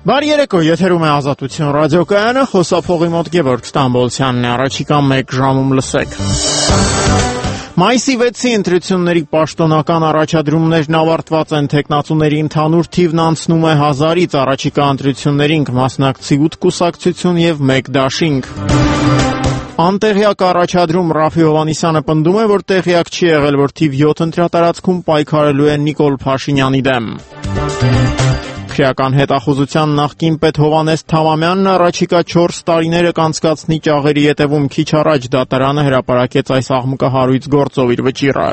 Բարի երեկո, եթերում է Ազատություն ռադիոկայանը, խոսափողի մոտ Գևորգ Ստամբոլցյանն է, առաջիկա 1 ժամում լսեք։ Մայիսի 6-ի ընտրությունների պաշտոնական առաջադրումներն ավարտված են, թեկնածուների ընդհանուր թիվն անցնում է 1000-ից, առաջիկա ընտրություններին կմասնակցի 8 կուսակցություն եւ 1 դաշինք։ Անտեղյակ առաջադրում Ռաֆի Հովհաննիսյանը պնդում է, որ տեղյակ չի եղել, որ թիվ 7 ընտրատարածքում պայքարելու են Նիկոլ Փաշինյանի դեմ։ Քրեական հետախուզության նախկին պետ Հովհաննես Թամամյանն առաջիկա 4 տարիները կանցկացնի ճաղերի ետևում, քիչ առաջ դատարանը հրապարակեց այս աղմկահարույց գործով իր վճիռը։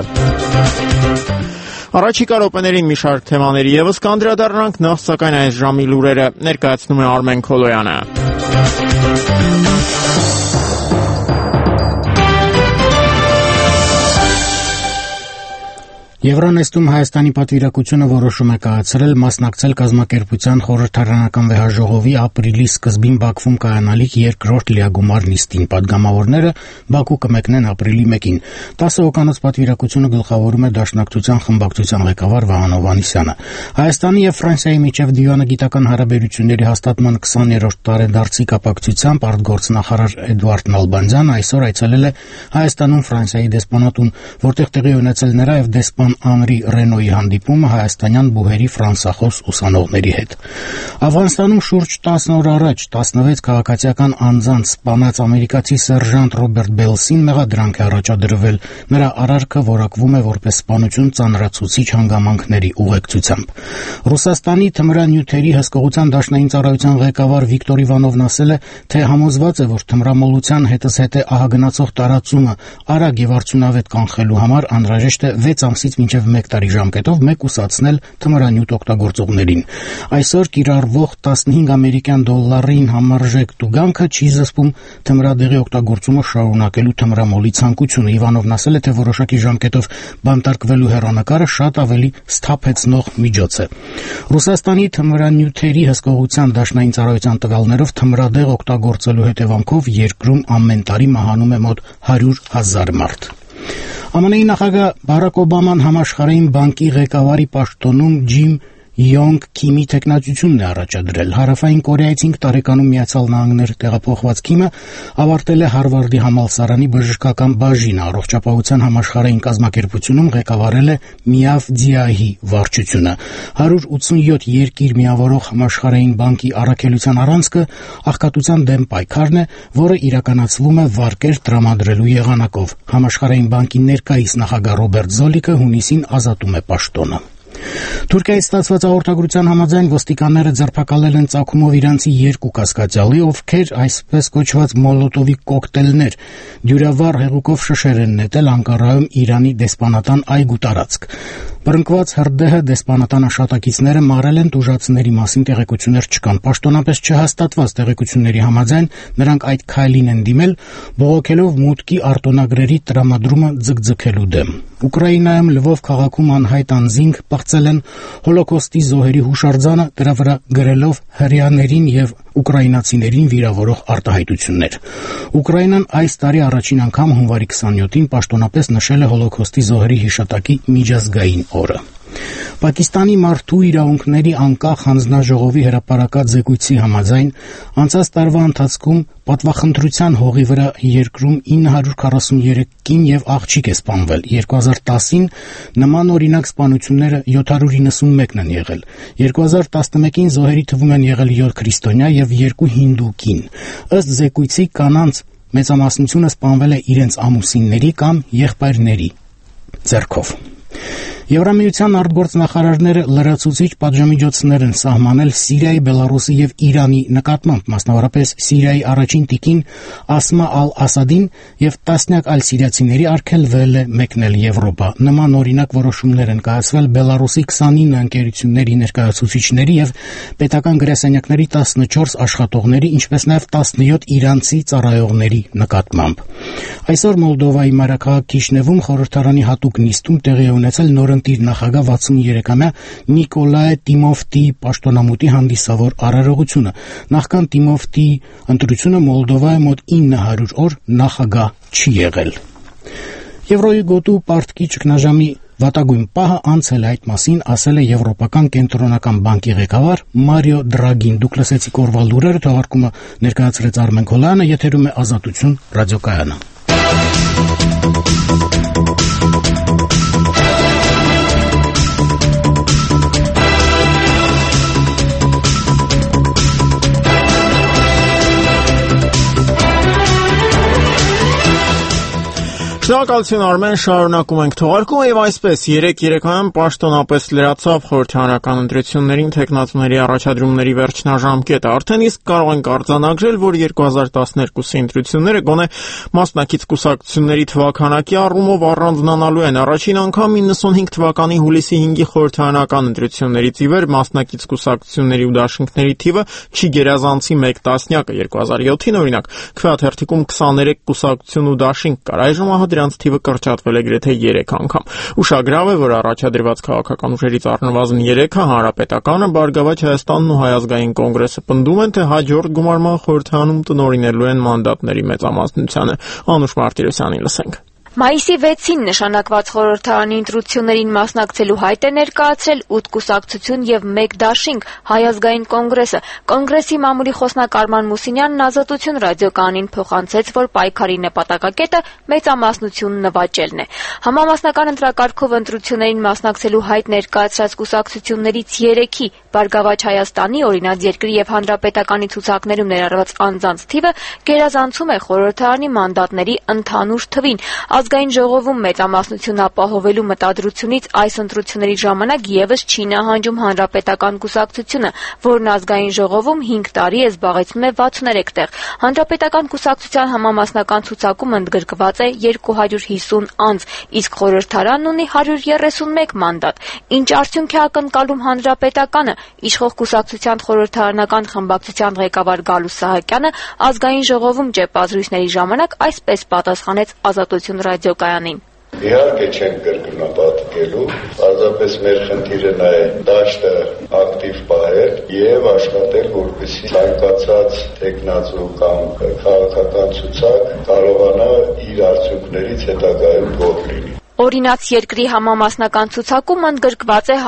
Առաջիկա րոպեներին մի շարք թեմաների ևս կանդրադառնանք, նախ սակայն այս ժամի լուրերը ներկայացնում է Արմեն Քոլոյանը։ Եվրանեստում Հայաստանի պատվիրակությունը որոշում է կայացրել մասնակցել կազմակերպության խորհրդարանական վեհաժողովի ապրիլի սկզբին Բաքվում կայանալիք երկրորդ լիագումար նիստին։ Պատգամավորները Բաքու կմեկնեն ապրիլի 1-ին։ 10 հոգանոց պատվիրակությունը գլխավորում է Դաշնակցության խմբակցության ղեկավար Վահան Հովհաննիսյանը։ Հայաստանի եւ Ֆրանսիայի միջև դիվանագիտական հարաբերությունների հաստատման 20-րդ տարեդարձի կապակցությամբ արտգործնախարար Էդուարդ Նալբանդյանը այսօր այցելել է Հայաստանում Ֆրանսիայի դեսպանատուն, որտեղ տեղի ունեցել նրա եւ դեսպան Անրի Ռենոյի հանդիպումը հայաստանյան բուհերի ֆրանսախոս ուսանողների հետ։ Աֆղանստանում շուրջ 10 օր առաջ 16 քաղաքացիական անձանց սպանած ամերիկացի սերժանտ Ռոբերտ Բելսին մեղադրանք է առաջադրվել։ Նրա արարքը որակվում է որպես սպանություն ծանրացուցիչ հանգամանքների ուղեկցությամբ։ Ռուսաստանի թմրանյութերի հսկողության դաշնային ծառայության ղեկավար Վիկտոր Իվանովն ասել է, թե համոզված է, որ թմրամոլության հետզհետե ահագնացող տարածումը արագ եւ արդյունավետ կանխելու համար անհրաժեշտ է 6 ամսից մինչև 1 տարի ժամկետով մեկուսացնել թմրանյութ օգտագործողներին։ Այսօր կիրառվող 15 ամերիկյան դոլարին համարժեք տուգանքը չի զսպում թմրադեղի օգտագործումը շարունակելու թմրամոլի ցանկությունը։ Իվանովն ասել է, թե որոշակի ժամկետով բանտարկվելու հեռանկարը շատ ավելի սթափեցնող միջոց է։ Ռուսաստանի թմրանյութերի հսկողության դաշնային ծառայության տվյալներով թմրադեղ օգտագործելու հետևանքով երկրում ամեն տարի մահանում է մոտ 100,000 մարդ։ ԱՄՆ-ի նախագահ Բարակ Օբաման համաշխարհային բանկի ղեկավարի պաշտոնում Ջիմ Յոնգ Քիմի տեխնացությունն է առաջադրել։ Հարավային Կորեայից 5 տարեկանում Միացյալ Նահանգներ տեղափոխված Քիմը ավարտել է Հարվարդի համալսարանի բժշկական բաժինը, առողջապահության համաշխարհային կազմակերպությունում ղեկավարել է Միավ Ձիահի վարչությունը։ 187 երկիր միավորող համաշխարհային բանկի առաքելության առանցքը աղքատության դեմ պայքարն է, որը իրականացվում է վարկեր տրամադրելու եղանակով։ Համաշխարհային բանկի ներկայիս նախագահ Ռոբերտ Զոլիկը հունիսին ազատում է պաշտոնը։ Թուրքիայից ստացված հաղորդագրության համաձայն ոստիկանները ձերբակալել են ծագումով իրանցի 2 կասկածյալի, ովքեր այսպես կոչված մոլոտովի կոկտեյլներ դյուրավառ հեղուկով շշեր են նետել Անկարայում Իրանի դեսպանատան այգու տարածք։ Բռնկված հրդեհը դեսպանատան աշխատակիցները մարել են, տուժածների մասին տեղեկություններ չկան։ Պաշտոնապես չհաստատված տեղեկությունների համաձայն նրանք այդ քայլին են դիմել, բողոքելով մուտքի արտոնագրերի տրամադրումը ձգձգելու դեմ։ Ուկրաինայում Լվով քաղաքում անհայտ անձինք պղծել են հոլոկոստի զոհերի հուշարձանը, դրա վրա գրելով հրեաներին եւ ուկրաինացիներին վիրավորող արտահայտություններ։ Ուկրաինան այս տարի առաջին անգամ հունվարի 27-ին պաշտոնապես նշել է հոլոկոստի զոհերի հիշատակի միջազգային օրը։ Պակիստանի մարդու իրավունքների անկախ հանձնաժողովի հրապարակած զեկույցի համաձայն անցած տարվա ընթացքում պատվախնդրության հողի վրա երկրում 943 կին եւ աղջիկ է սպանվել։ 2010-ին նման օրինակ սպանությունները 791-ն են եղել։ 2011-ին զոհերի թվում են եղել 7 քրիստոնյա եւ 2 հինդու կին։ Ըստ զեկույցի կանանց մեծամասնությունը սպանվել է իրենց ամուսինների կամ եղբայրների ձեռքով։ Եվրամիության արտգործնախարարները լրացուցիչ պատժամիջոցներ են սահմանել Սիրիայի, Բելարուսի եւ Իրանի նկատմամբ, մասնավորապես Սիրիայի առաջին տիկին Ասմա Ալ-Ասադին եւ տասնյակ այլ սիրիացիների արգելվել է մեկնել Եվրոպա։ Նման օրինակ որոշումներ են կայացվել Բելարուսի 29 ընկերությունների ներկայացուցիչների եւ պետական գրասենյակների 14 աշխատողների, ինչպես նաեւ 17 իրանցի ծառայողների նկատմամբ։ Այսօր Մոլդովայի մայրաքաղաք Քիշնևում խորհրդարանի հատուկ նիստում տեղի է ունեցել նորընտիր նախագահ 63-ամյա Նիկոլայ Տիմոֆտի պաշտոնամուտի հանդիսավոր արարողությունը։ Նախքան Տիմոֆտի ընտրությունը Մոլդովայի մոտ 900 օր նախագահ չի եղել։ Եվրոյի գոտու պարտքի ճգնաժամի Վատագույն պահը անցել է այդ մասին, ասել է Եվրոպական կենտրոնական բանկի ղեկավար Մարիո Դրագին։ Դուք լսեցիք օրվա լուրերը, թողարկումը ներկայացրեց Արմեն Քոլյանը, եթերում է Ազատություն ռադիոկայանը։ Շնորհակալություն Արմեն, շարունակում ենք թողարկումը եւ այսպես երեկոյան պաշտոնապես լրացավ խորհրդարանական ընտրություններին թեկնածուների առաջադրումների վերջնաժամկետը։ Արդեն իսկ կարող ենք արձանագրել, որ 2012-ի ընտրությունները գոնե մասնակից կուսակցությունների թվաքանակի առումով առանձնանալու են։ Առաջին անգամ 95 թվականի հուլիսի 5-ի խորհրդարանական ընտրություններից ի վեր մասնակից կուսակցությունների ու դաշինքների թիվը չի գերազանցի 1/10-ը։ 2007-ին օրինակ քվեաթերթիկում 23 կուսակցություն ու դաշինք կար, այժմ դրանց թիվը կրճատվել է գրեթե 3 անգամ։ Ուշագրավ է, որ առաջադրված քաղաքական ուժերից առնվազն 3-ը Հանրապետականը, Բարգավաճ Հայաստանն ու Հայ ազգային կոնգրեսը պնդում են, թե հաջորդ գումարման խորհրդարանում տնօրինելու են մանդատների մեծամասնությանը։ Անուշ Մարտիրոսյանին լսենք։ Մայիսի 6-ին նշանակված խորհրդարանի ընտրություններին մասնակցելու հայտ է ներկայացրել 8 կուսակցություն եւ 1 դաշինք Հայ ազգային կոնգրեսը։ Կոնգրեսի մամուլի խոսնակ Արման Մուսինյանն Ազատություն ռադիոկայանին փոխանցեց, որ պայքարի նպատակակետը մեծամասնություն նվաճելն է։ Համամասնական ընտրակարգով ընտրություններին մասնակցելու հայտ ներկայացրած կուսակցություններից 3-ի Բարգավաճ Հայաստանի, Օրինաց երկրի եւ Հանրապետականի ցուցակներում ներառված անձանց թիվը գերազանցում է խորհրդարանի մանդատների ընդհանուր թվին։ Ազգային ժողովում մեծամասնություն ապահովելու մտադրությունից այս ընտրությունների ժամանակ եւս չի նահանջում Հանրապետական կուսակցությունը, որն ազգային ժողովում 5 տարի է զբաղեցնում է 63 տեղ։ Հանրապետական կուսակցության համամասնական ցուցակում ընդգրկված է 250 անձ, իսկ խորհրդարանն ունի 131 մանդատ։ Ինչ արդյունք է ակնկալում Հանրապետականը, իշխող կուսակցության խորհրդարանական խմբակցության ղեկավար Գալուս Սահակյանը ազգային ժողովում ճեպազրույցների ժամանակ այսպես պատասխանեց Ազատություն ռադիոկայանին։ Իհարկե չենք կրկնապատկելու, պարզապես մեր խնդիրը նա է դաշտը ակտիվ պահել եւ աշխատել, որպեսզի ցանկացած տեխնացու կամ քաղաքական ցուցակ կարողանա իր արդյունքներից հետագայում գոհ լինի։ Օրինաց երկրի համամասնական ցուցակում ընդգրկված է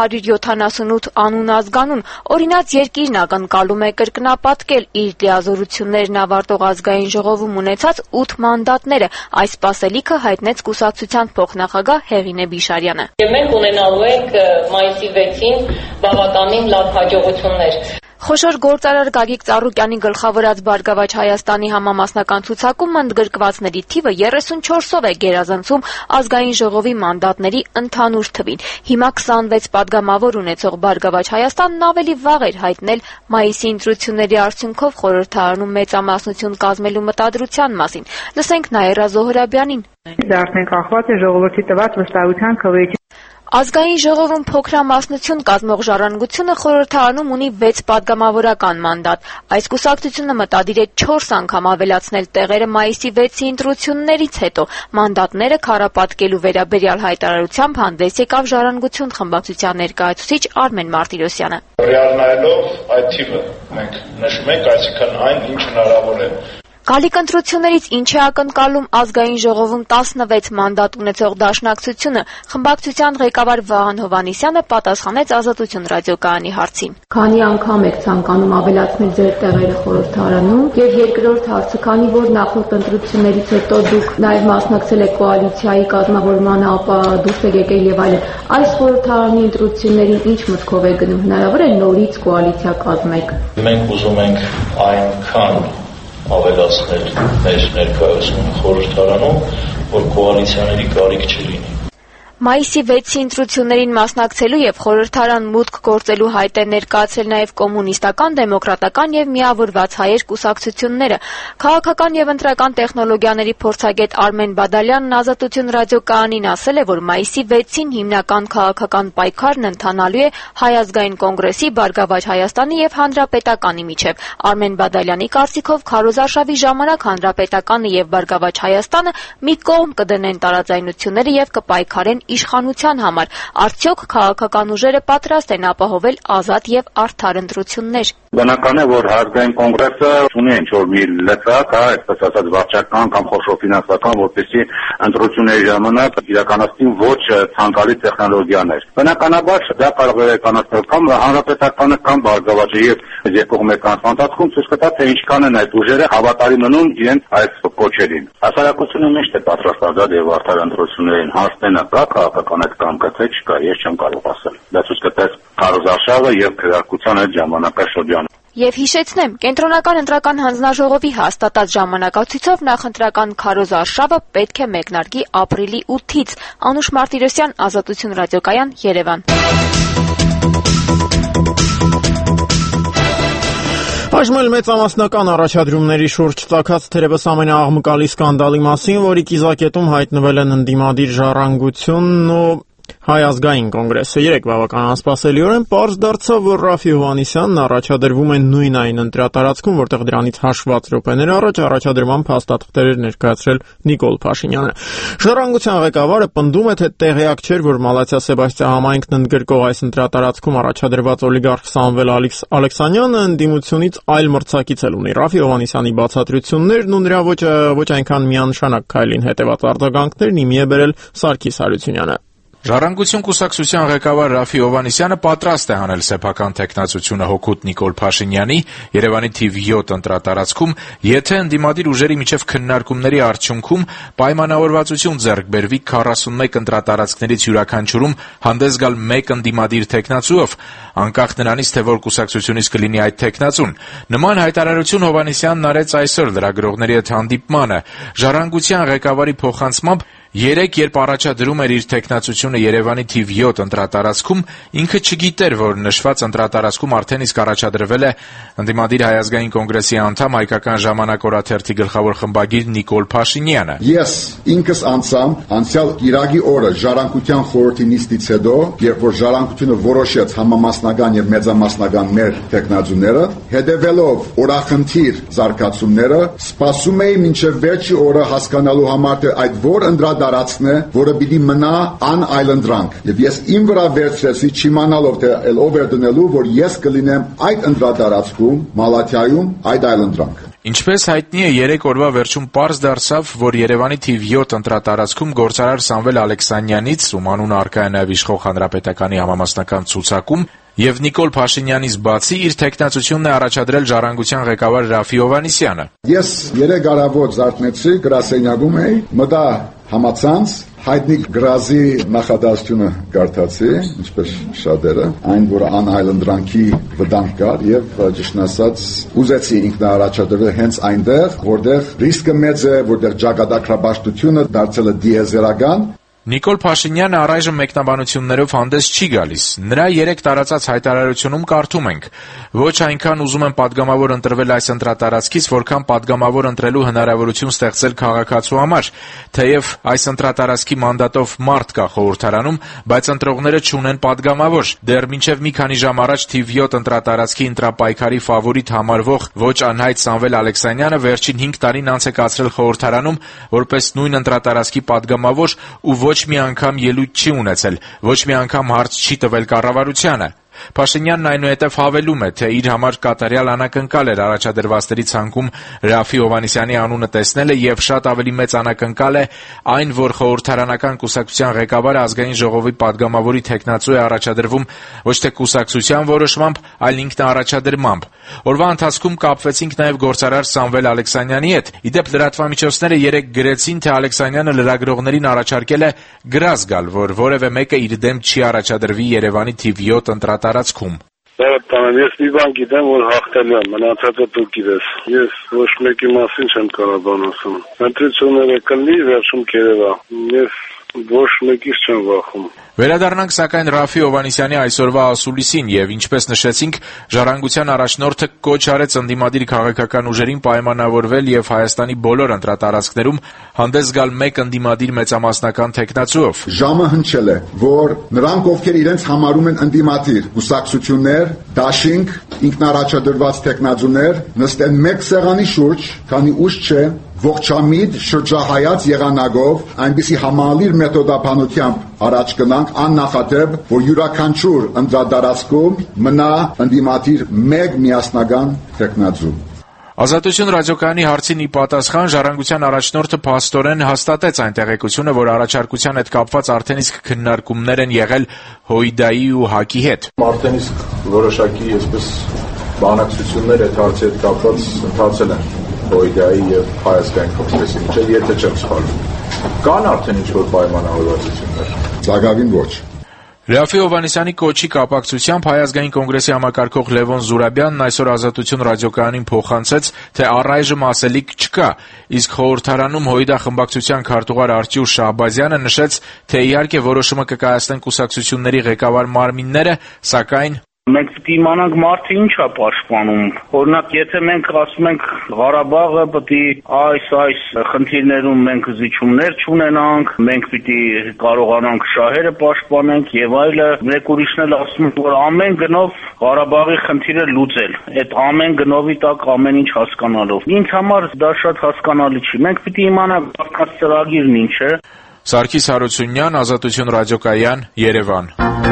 178 անուն ազգանուն։ Օրինաց երկիրն ակնկալում է կրկնապատկել իր լիազորություններն ավարտող ազգային ժողովում ունեցած 8 մանդատները։ Այս սպասելիքը հայտնեց կուսակցության փոխնախագահ Հեղինե Բիշարյանը։ Մենք ունենալու ենք մայիսի 6-ին բավականին լավ հաջողություններ։ Խոշոր գործարար Գագիկ Ծառուկյանի գլխավորած Բարգավաճ Հայաստանի համամասնական ցուցակում ընդգրկվածների թիվը 34-ով է գերազանցում ազգային ժողովի մանդատների ընդհանուր թվին։ Հիմա 26 падգամավոր ունեցող Բարգավաճ Հայաստանն ավելի վաղ էր հայտնել մայիսի ընտրությունների արդյունքով խորհրդարանում մեծամասնություն կազմելու մտադրության մասին։ Լսենք Նաիրա Զոհրաբյանին։ Դա արդեն կախված է ժողովրդի տված վստահության քվեի Ազգային ժողովում փոքրամասնություն կազմող ժառանգությունը խորհրդարանում ունի 6 падգամավորական մանդատ։ Այս կուսակցությունը մտադիր է 4 անգամ ավելացնել տեղերը մայիսի 6-ի ընտրություններից հետո։ Մանդատները քառապատկելու վերաբերյալ հայտարարությամբ հանդես եկավ ժառանգություն խմբակցության ներկայացուցիչ Արմեն Մարտիրոսյանը։ Ռեալնայելով այդ թիվը մենք նշում ենք, այսինքն այն, ինչ հնարավոր է։ Գալիք ընտրություններից ինչ է ակնկալում ազգային ժողովում 16 մանդատ ունեցող դաշնակցությունը, խմբակցության ղեկավար Վահան Հովհաննիսյանը պատասխանեց Ազատություն ռադիոկայանի հարցին։ Քանի անգամ եք ցանկանում ավելացնել ձեր տեղերը խորհրդարանում, եւ երկրորդ հարցը, քանի որ նախորդ ընտրություններից հետո դուք նաեւ մասնակցել եք կոալիցիայի կազմավորմանը, ապա դուրս եք եկել եւ այլն, այս խորհրդարանի ընտրություններին ինչ մտքով եք գնում, հնարավոր է նորից կոալիցիա կազմեք։ Մենք ուզում ենք այնքան ավելացնել մեր ներկայացում խորհրդարանում, որ կոալիցիաների կարիք չլինի։ Մայիսի 6-ի ընտրություններին մասնակցելու եւ խորհրդարան մուտք գործելու հայտ է ներկայացրել նաեւ կոմունիստական, դեմոկրատական եւ միավորված հայեր կուսակցությունները։ Քաղաքական եւ ընտրական տեխնոլոգիաների փորձագետ Արմեն Բադալյանն Ազատություն ռադիոկայանին ասել է, որ մայիսի 6-ին հիմնական քաղաքական պայքարն ընթանալու է Հայ ազգային կոնգրեսի, Բարգավաճ Հայաստանի եւ Հանրապետականի միջեւ։ Արմեն Բադալյանի կարծիքով քարոզարշավի ժամանակ Հանրապետականը եւ Բարգավաճ Հայաստանը մի կողմ կդնեն տարաձայնությունները եւ կպայքարեն իշխանության համար։ Արդյոք քաղաքական ուժերը պատրաստ են ապահովել ազատ եւ արդար ընտրություններ։ Բնական է, որ Ազգային կոնգրեսը ունի ինչ-որ մի լծակ, այսպես ասած վարչական կամ խոշոր ֆինանսական, որպեսզի ընտրությունների ժամանակ իրականացնի ոչ ցանկալի տեխնոլոգիաներ։ Բնականաբար դա կարող է իրականացնել կամ հանրապետականը կամ բարգավաճը եւ երկու մեկանց ընթացքում ցույց կտա, թե ինչքան են այդ ուժերը հավատարիմ մնում իրենց այս կոչերին։ Հասարակությունը միշտ է պատրաստ ազատ եւ արդար ընտրություններին հանձնելը կա քաղաքական այդ կամքը թե չկա, ես չեմ կարող ասել։ Դա ցույց կտա քարոզարշավը եւ քրեակցության այդ ժամանակաշրջանը։ Եվ հիշեցնեմ, Կենտրոնական ընտրական հանձնաժողովի հաստատած ժամանակացույցով նախընտրական քարոզարշավը պետք է մեկնարկի ապրիլի 8-ից։ Անուշ Մարտիրոսյան, Ազատություն ռադիոկայան, Երևան։ Այժմ էլ մեծամասնական առաջադրումների շուրջ ծագած թերևս ամենաաղմկալի սկանդալի մասին, որի կիզակետում հայտնվել են ընդդիմադիր ժառանգությունն ու Հայ ազգային կոնգրեսը։ Երեք բավական անսպասելիորեն պարզ դարձավ, որ Ռաֆի Հովհաննիսյանն առաջադրվում է նույն այն ընտրատարածքում, որտեղ դրանից հաշված րոպեներ առաջ առաջադրման փաստաթղթեր էր ներկայացրել Նիկոլ Փաշինյանը։ Ժառանգության ղեկավարը պնդում է, թե տեղյակ չէր, որ Մալաթիա Սեբաստիա համայնքն ընդգրկող այս ընտրատարածքում առաջադրված օլիգարխ Սամվել Ալեքսանյանը ընդդիմությունից այլ մրցակից էլ ունի։ Ռաֆի Հովհաննիսյանի բացատրություններն ու նրա ոչ այնքան միանշանակ քայլին հետևած արձագանքներն իմի է բերել Սարգիս Հարությունյանը։ Ժառանգություն կուսակցության ղեկավար Ռաֆի Հովհաննիսյանը պատրաստ է հանել սեփական տեխնացությունը հօգուտ Նիկոլ Փաշինյանի Երևանի թիվ 7 ընտրատարածքում, եթե ընդդիմադիր ուժերի միջև քննարկումների արդյունքում պայմանավորվածություն ձեռք բերվի 41 ընտրատարածքներից յուրաքանչյուրում հանդես գալ մեկ ընդդիմադիր տեխնացուով, անկախ նրանից, թե որ կուսակցությունից կլինի այդ տեխնացուն։ Նման հայտարարություն Հովհաննիսյանն արեց այսօր լրագրողների հետ հանդիպմանը։ Ժառանգության ղեկավարի փոխանցմամբ Երեք, երբ առաջադրում էր իր տեխնացությունը Երևանի թիվ 7 ընտրատարածքում, ինքը չգիտեր, որ նշված ընտրատարածքում արդեն իսկ առաջադրվել է ընդդիմադիր Հայ ազգային կոնգրեսի անդամ Հայկական ժամանակ օրաթերթի գլխավոր խմբագիր Նիկոլ Փաշինյանը։ Ես ինքս անցյալ Իրագի օրը ժառանգության խորհրդի նիստից հետո, երբ որ ժառանգությունը որոշեց համամասնական եւ մեծամասնական մեր տեխնացուները, հետևելով օրախնդիր զարգացումները, սպասում էի մինչև վերջի օրը հասկանալու համար, թե այդ որ տարածքն է, որը պիտի մնա անայլանդրանք։ Եվ ես իմ վրա վերցրեցի չիմանալով, թե ով էր դնելու, որ ես կլինեմ այդ ընտրատարածքում, Մալաթիայում, այդ այլանդրանք։ Ինչպես հայտնի է, 3 օրվա վերջում պարզ դարձավ, որ Երևանի թիվ 7 ընտրատարածքում գործարար Սամվել Ալեքսանյանից, ում անունը առկա է նաև իշխող հանրապետականի համամասնական ցուցակում, եւ Նիկոլ Փաշինյանից բացի իր տեխնացությունն է առաջադրել ժառանգության ղեկավար Ռաֆի Հովհաննիսյանը։ Ես 3 առավոտ զարթնեցի, գրասենյակում էի, մտա համացանց, հայտնի գրազի նախադասությունը կարդացի, ինչպես շատերը, այն, որ անայլանդրանքի վտանգ կար եւ ճիշտ ասած ուզեցի ինքնաառաջադրվել հենց այնտեղ, որտեղ ռիսկը մեծ է, որտեղ ճակատագրաբաշխությունը դարձել է դիեզերական։ Նիկոլ Փաշինյանը առայժմ մեկնաբանություններով հանդես չի գալիս։ Նրա 3 տարածած հայտարարությունում կարդում ենք. ոչ այնքան ուզում եմ падգամավոր ընտրվել այս ընտրատարածքից, որքան падգամավոր ընտրելու հնարավորություն ստեղծել քաղաքացու համար, թեև այս ընտրատարածքի մանդատով մարդ կա խորհրդարանում, բայց ընտրողները չունեն падգամավոր։ Դեռ մինչև մի քանի ժամ առաջ թիվ 7 ընտրատարածքի ընտրապայքարի ֆավորիտ համարվող ոչ անհայտ Սամվել Ալեքսանյանը վերջին 5 տարին անց է կացրել խորհրդարանում որպես նույն ընտրատարածքի падգամավոր ու ոչ մի անգամ ելույթ չի ունեցել, ոչ մի անգամ հարց չի տվել կառավարությանը։ Փաշինյանն այնուհետև հավելում է, թե իր համար կատարյալ անակնկալ էր առաջադրվածների ցանկում Ռաֆի Հովհաննիսյանի անունը տեսնելը եւ շատ ավելի մեծ անակնկալ է այն, որ խորհրդարանական կուսակցության ղեկավարը ազգային ժողովի падգամավորի տեխնացու է առաջադրվում ոչ թե կուսակցության որոշմամբ, այլ ինքնաառաջադրմամբ։ Օրվա ընթացքում կապվեցինք նաեւ գործարար Սամվել Ալեքսանյանի հետ։ Իդեպ լրատվամիջոցները երեք գրեցին, թե Ալեքսանյանը լրագրողներին առաջարկել է գրազ գալ, որ որևէ մեկը իր դեմ չի առաջադրվի Երևանի թիվ 7 ընտրատարածքում։ Ես մի բան գիտեմ, որ հաղթել եմ, մնացածը դու գիտես։ Ես ոչ մեկի մասին չեմ կարող բան ասում։ Ընտրությունները կլինի, վերջում կերևա։ Ես ոչ մեկից չեմ վախում։ Վերադառնանք սակայն Ռաֆի Հովհաննիսյանի այսօրվա ասուլիսին եւ ինչպես նշեցինք, ժառանգության առաջնորդը կոչ արեց ընդդիմադիր քաղաքական ուժերին պայմանավորվել եւ Հայաստանի բոլոր ընտրատարածքներում հանդես գալ մեկ ընդդիմադիր մեծամասնական տեխնացուով։ Ժամը հնչել է, որ նրանք, ովքեր իրենց համարում են ընդդիմադիր կուսակցություններ, դաշինք, ինքնաառաջադրված տեխնացուներ, նստեն մեկ սեղանի շուրջ, քանի ուշ չէ, ողջամիտ շրջահայաց եղանակով այնպիսի համալիր մեթոդաբանությամբ առաջ գնանք աննախադեպ, որ յուրաքանչյուր ընտրատարածքում մնա ընդդիմադիր մեկ միասնական տեխնազու։ Ազատություն ռադիոկայանի հարցին ի պատասխան Ժառանգության առաջնորդը փաստորեն հաստատեց այն տեղեկությունը, որ առաջարկության հետ կապված արդեն իսկ քննարկումներ են եղել ՀՅԴ-ի ու ՀԱԿ-ի հետ։ Արդեն իսկ որոշակի այսպես բանակցություններ այդ հարցի հետ կապված ընթացել են ՀՅԴ-ի եւ Հայաստանի կոնգրեսի միջեւ, եթե չեմ սխալվում։ Կան արդեն ինչ-որ պայմանավորվածություններ։ Սակայն ոչ։ Ռաֆի Հովհաննիսյանի կոչի կապակցությամբ Հայ ազգային կոնգրեսի համակարգող Լևոն Զուրաբյանն այսօր Ազատություն ռադիոկայանին փոխանցեց, թե առայժմ ասելիք չկա, իսկ խորհրդարանում ՀՅԴ խմբակցության քարտուղար Արտյուշ Շահբազյանը նշեց, թե իհարկե որոշումը կկայացնեն կուսակցությունների ղեկավար մարմինները, սակայն Մենք պետք է իմանանք մարդը ինչ է պաշտպանում։ Օրինակ, եթե մենք ասում ենք Ղարաբաղը պետք է այս խնդիրներում մենք զիջումներ չունենանք, մենք պետք է կարողանանք շահերը պաշտպանենք եւ այլը, մեկ ուրիշն էլ ասում են, որ ամեն գնով Ղարաբաղի խնդիրը լուծել։ Այդ ամեն գնովի տակ ամեն ինչ հասկանալով։ Ինձ համար դա շատ հասկանալի չի։ Մենք պետք է իմանանք մարդկանց ծրագիրն ինչ է։ Սարգիս Հարությունյան, Ազատություն ռադիոկայան, Երևան։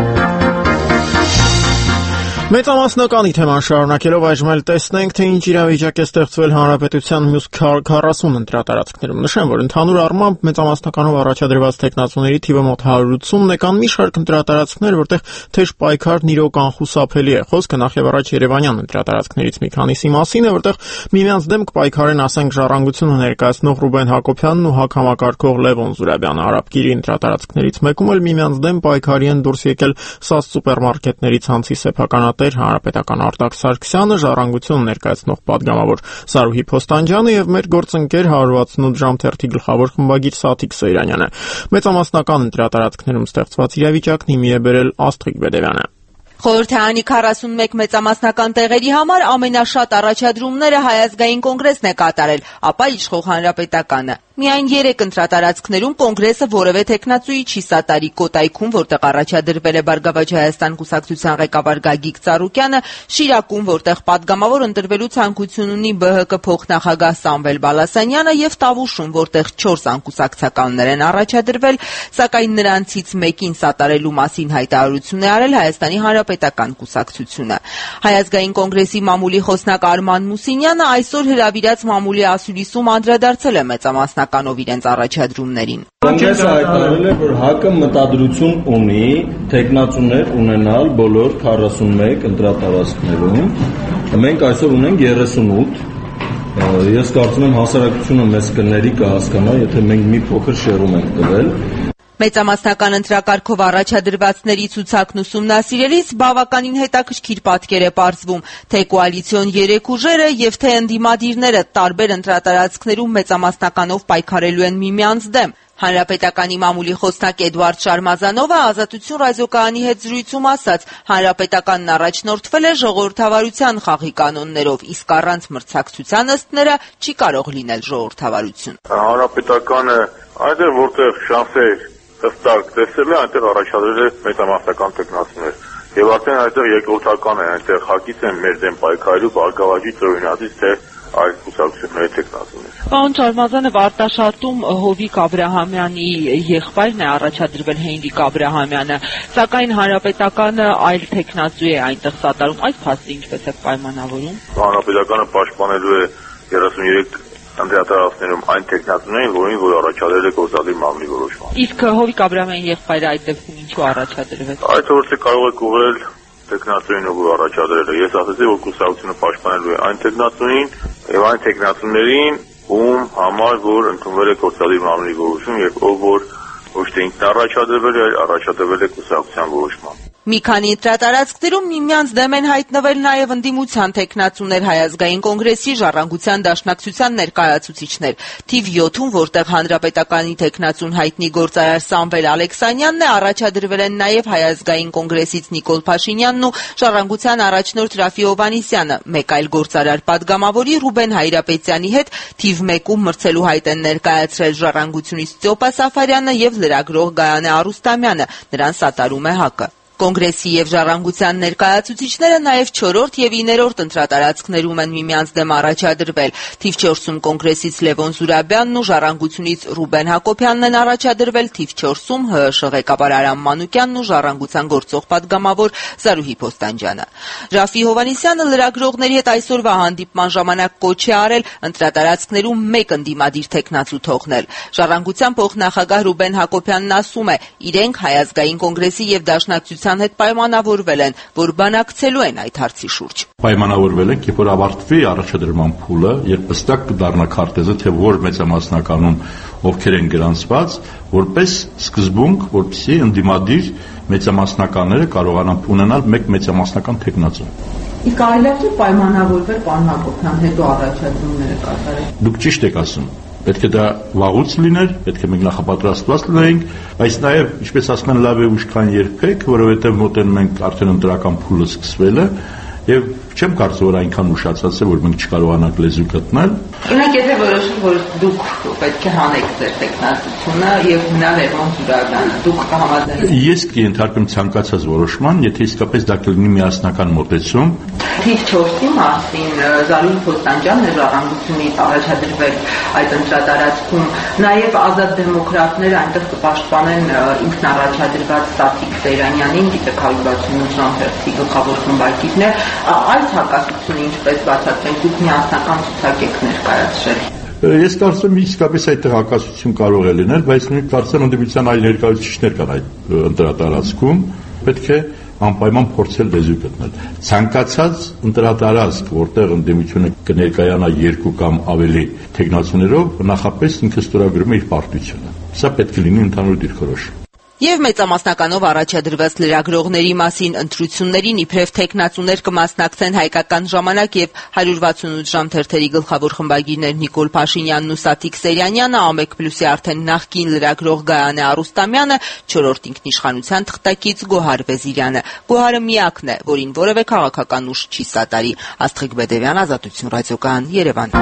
Մեծամասնականի թեման շարունակելով այժմ էլ տեսնենք, թե ինչ իրավիճակ է ստեղծվել հանրապետության մյուս 40 ընտրատարածքներում։ Նշեմ, որ ընդհանուր առմամբ մեծամասնականով առաջադրված տեխնացուների թիվը մոտ 180-ն է, կան մի շարք ընտրատարածքներ, որտեղ թեժ պայքարն իրոք անխուսափելի է։ Խոսքը նախ եւ առաջ երևանյան ընտրատարածքներից մի քանիսի մասին է, որտեղ միմյանց դեմ կպայքարեն, ասենք, Ժառանգությունը ներկայացնող Ռուբեն Հակոբյանն ու ՀԱԿ համակարգող Լևոն Զուրաբյանը։ Արաբկիրի ընտրատարածքներից մեկում էլ միմյանց դեմ պայքարի են դուրս եկել ՍԱՍ սուպերմարկետների ցանցի սեփականատեր Հանրապետական Արտակ Սարգսյանը, Ժառանգություն ներկայացնող падգամավոր Սարուհի Փոստանջյանը եւ մեր գործընկեր 168 ժամ թերթի գլխավոր խմբագիր Սաթիկ Սեյրանյանը։ Մեծամասնական ընտրատարածքներում ստեղծված իրավիճակն հիմի է բերել Աստղիկ Բեդևյանը։ Խորհրդարանի 41 մեծամասնական տեղերի համար ամենաշատ առաջադրումները Հայ ազգային կոնգրեսն է կատարել, ապա իշխող Հանրապետականը։ Միայն 3 ընտրատարածքներում կոնգրեսը որևէ տեխնացուի չի սատարի Կոտայքում, որտեղ առաջադրվել է Բարգավաճ Հայաստան կուսակցության ղեկավար Գագիկ Ծառուկյանը, Շիրակում, որտեղ падգամավոր ընտրվելու ցանկություն ունի ԲՀԿ փոխնախագահ Սամվել Բալասանյանը, եւ Տավուշում, որտեղ 4 անկուսակցականներ են առաջադրվել, սակայն նրանցից մեկին սատարելու մասին հայտարարություն է արել Հայաստանի Հանրապետական կուսակցությունը։ Հայ ազգային կոնգրեսի մամուլի խոսնակ Արման Մուսինյանը այսօր հրավիրած մամուլի ասուլիսում անդրադարձել է մեծամասնականով իրենց առաջադրումներին։ Կոնգրեսը հայտարարել է, որ ՀԱԿ-ը մտադրություն ունի տեխնացուներ ունենալ բոլոր 41 ընտրատարածքներում։ Մենք այսօր ունենք 38։ Ես կարծում եմ հասարակությունը մեզ կների կհասկանա, եթե մենք մի փոքր շեղում ենք տվել։ Մեծամասնական ընտրակարգով առաջադրվածների ցուցակն ուսումնասիրելիս բավականին հետաքրքիր պատկեր է պարզվում, թե կոալիցիոն 3 ուժերը եւ թե ընդդիմադիրները տարբեր ընտրատարածքներում մեծամասնականով պայքարելու են միմյանց դեմ։ Հանրապետականի մամուլի խոսնակ Էդվարդ Շարմազանովը Ազատություն ռադիոկայանի հետ զրույցում ասաց, Հանրապետականն առաջնորդվել է ժողովրդավարության խաղի կանոններով, իսկ առանց մրցակցության ըստ նրա չի կարող լինել ժողովրդավարություն։ Հանրապետականը այնտեղ որտեղ շանսեր հստակ տեսել է, այնտեղ առաջադրել է մեծամասնական տեխնացուներ։ Եվ արդեն այնտեղ երկրորդական է, այնտեղ ՀԱԿ-ից են մեր դեմ պայքարելու Բարգավաճի ծորինածից թե այլ կուսակցությունների տեխնացուներ։ Պարոն Շարմազանով, Արտաշատում Հովիկ Աբրահամյանի եղբայրն է առաջադրվել Հենրիկ Աբրահամյանը, սակայն Հանրապետականը այլ տեխնացու է այնտեղ սատարում, այս փաստը ինչպես է պայմանավորում։ Հանրապետականը պաշտպանելու է 33 ընտրատարածքներում այն տեխնացուներին, որ առաջադրել է գործադիր մամուլի որոշմամբ։ Իսկ Հովիկ Աբրահամյանի եղբայրը այդ դեպքում ինչու առաջադրվեց։ Այդ գործը կարող է կողրել տեխնացուին, ով առաջադրել է։ Ես ասացի, որ կուսակցությունը պաշտպանելու է այն տեխնացուին եւ այն տեխնացուներին, ում համար որ ընդունվել է գործադիր մամուլի որոշում եւ ով որ ոչ թե ինքն առաջադրվել է, այլ առաջադրվել է կուսակցության որոշմամբ։ Մի քանի ընտրատարածքներում միմյանց դեմ են հայտնվել նաև ընդդիմության տեխնացուներ Հայ ազգային կոնգրեսի Ժառանգության դաշնակցության ներկայացուցիչներ։ Թիվ 7-ում, որտեղ Հանրապետականի տեխնացուն հայտնի գործարար Սամվել Ալեքսանյանն է, առաջադրվել են նաև Հայ ազգային կոնգրեսից Նիկոլ Փաշինյանն ու Ժառանգության առաջնորդ Ռաֆի Հովհաննիսյանը, մեկ այլ գործարար падգամավորի Ռուբեն Հայրապետյանի հետ թիվ 1-ում մրցելու հայտ են ներկայացրել Ժառանգությունից Ստյոպա Սաֆարյանը եւ լրագրող Գայանե Արուստամյանը, նրան սատարում է ՀԱԿ-ը։ Կոնգրեսի եւ Ժառանգության ներկայացուցիչները նաեւ 4-րդ եւ 9-րդ ընտրատարածքներում են միմյանց դեմ առաջադրվել։ Թիվ 4-ում Կոնգրեսից Լևոն Զուրաբյանն ու Ժառանգությունից Ռուբեն Հակոբյանն են առաջադրվել, թիվ 4-ում ՀՀՇ ղեկավար Արամ Մանուկյանն ու Ժառանգության գործող պատգամավոր Զարուհի Փոստանջյանը։ Ռաֆի Հովհաննիսյանը լրագրողների հետ այսօրվա հանդիպման ժամանակ կոչ է արել ընտրատարածքներում մեկ ընդդիմադիր թեկնածու թողնել։ Ժառանգության փոխնախագահ Ռուբեն Հակոբյանն ասում է, իրենք Հայ ազգային կոնգրեսի եւ Դաշնակցության հետ պայմանավորվել են, որ բանակցելու են այդ հարցի շուրջ։ Պայմանավորվել ենք, երբ որ ավարտվի առաջադրման փուլը, երբ հստակ կդառնա քարտեզը, թե որ մեծամասնականում ովքեր են գրանցված, որպես սկզբունք, որպեսզի ընդդիմադիր մեծամասնականները կարողանան ունենալ մեկ մեծամասնական թեկնածու։ Իսկ կարելի է պայմանավորվել պարոն Հակոբյան հետո առաջադրումները կատարել։ Դուք ճիշտ եք ասում։ Պետք է դա վաղուց լիներ, պետք է մենք նախապատրաստված լինենք, բայց նաև, ինչպես ասում են, լավ է ուշ քան երբեք, որովհետև մոտենում ենք արդեն ընտրական փուլը սկսվել է, եւ չեմ կարծում, որ այնքան ուշացած է, որ մենք չկարողանանք լեզու գտնել։ Օրինակ, եթե որոշում, որ դուք պետք է հանեք ձեր տեխնացությունը եւ նա Լևոն Զուրաբյանը, դուք կհամաձայնեք։ Ես կընթարկեմ ցանկացած որոշման, եթե իսկապես դա կլինի միասնական մոտեցում։ Թիվ 4-ի մասին Զարուհի Փոստանջյանն Ժառանգությունից առաջադրվել այդ ընտրատարածքում, նաեւ ազատ դեմոկրատները այնտեղ կպաշտպանեն ինքնառաջադրված Սաթիկ Սեյրանյանին, Գիտակայության ժանրի գլխավոր խմբակիրն է, այս հակասությունը ինչպես բացատրենք, դուք միասնական ցուցակ եք ներկայացրել։ Ես կարծում եմ իսկապես այդ հակասություն կարող է լինել, բայց նույն կարծեմ ընդդիմության այլ ներկայացուցիչներ կան այդ ընտրատարածքում, պետք է անպայման փորձել լեզու գտնել։ Ցանկացած ընտրատարածք, որտեղ ընդդիմությունը կներկայանա 2 կամ ավելի թեկնածուներով, նախապես ինքը ստորագրում է իր պարտությունը։ Սա պետք է լինի ընդհանուր դիրքորոշում։ Եվ մեծամասնականով առաջադրված լրագրողների մասին ընտրություններին իբրև թեկնածուներ կմասնակցեն Հայկական ժամանակ եւ 168 ժամ թերթերի գլխավոր խմբագիրներ Նիկոլ Փաշինյանն ու Սաթիկ Սեյրանյանը, Ամեկ+-ի արդեն նախկին լրագրող Գայանե Արուստամյանը, 4-րդ ինքնիշխանության թղթակից Գոհար Վեզիրյանը։ Գոհարը միակն է, որին որևէ քաղաքական ուժ չի սատարի։ Աստղիկ Բեդևյան, Ազատություն ռադիոկայան, Երևան։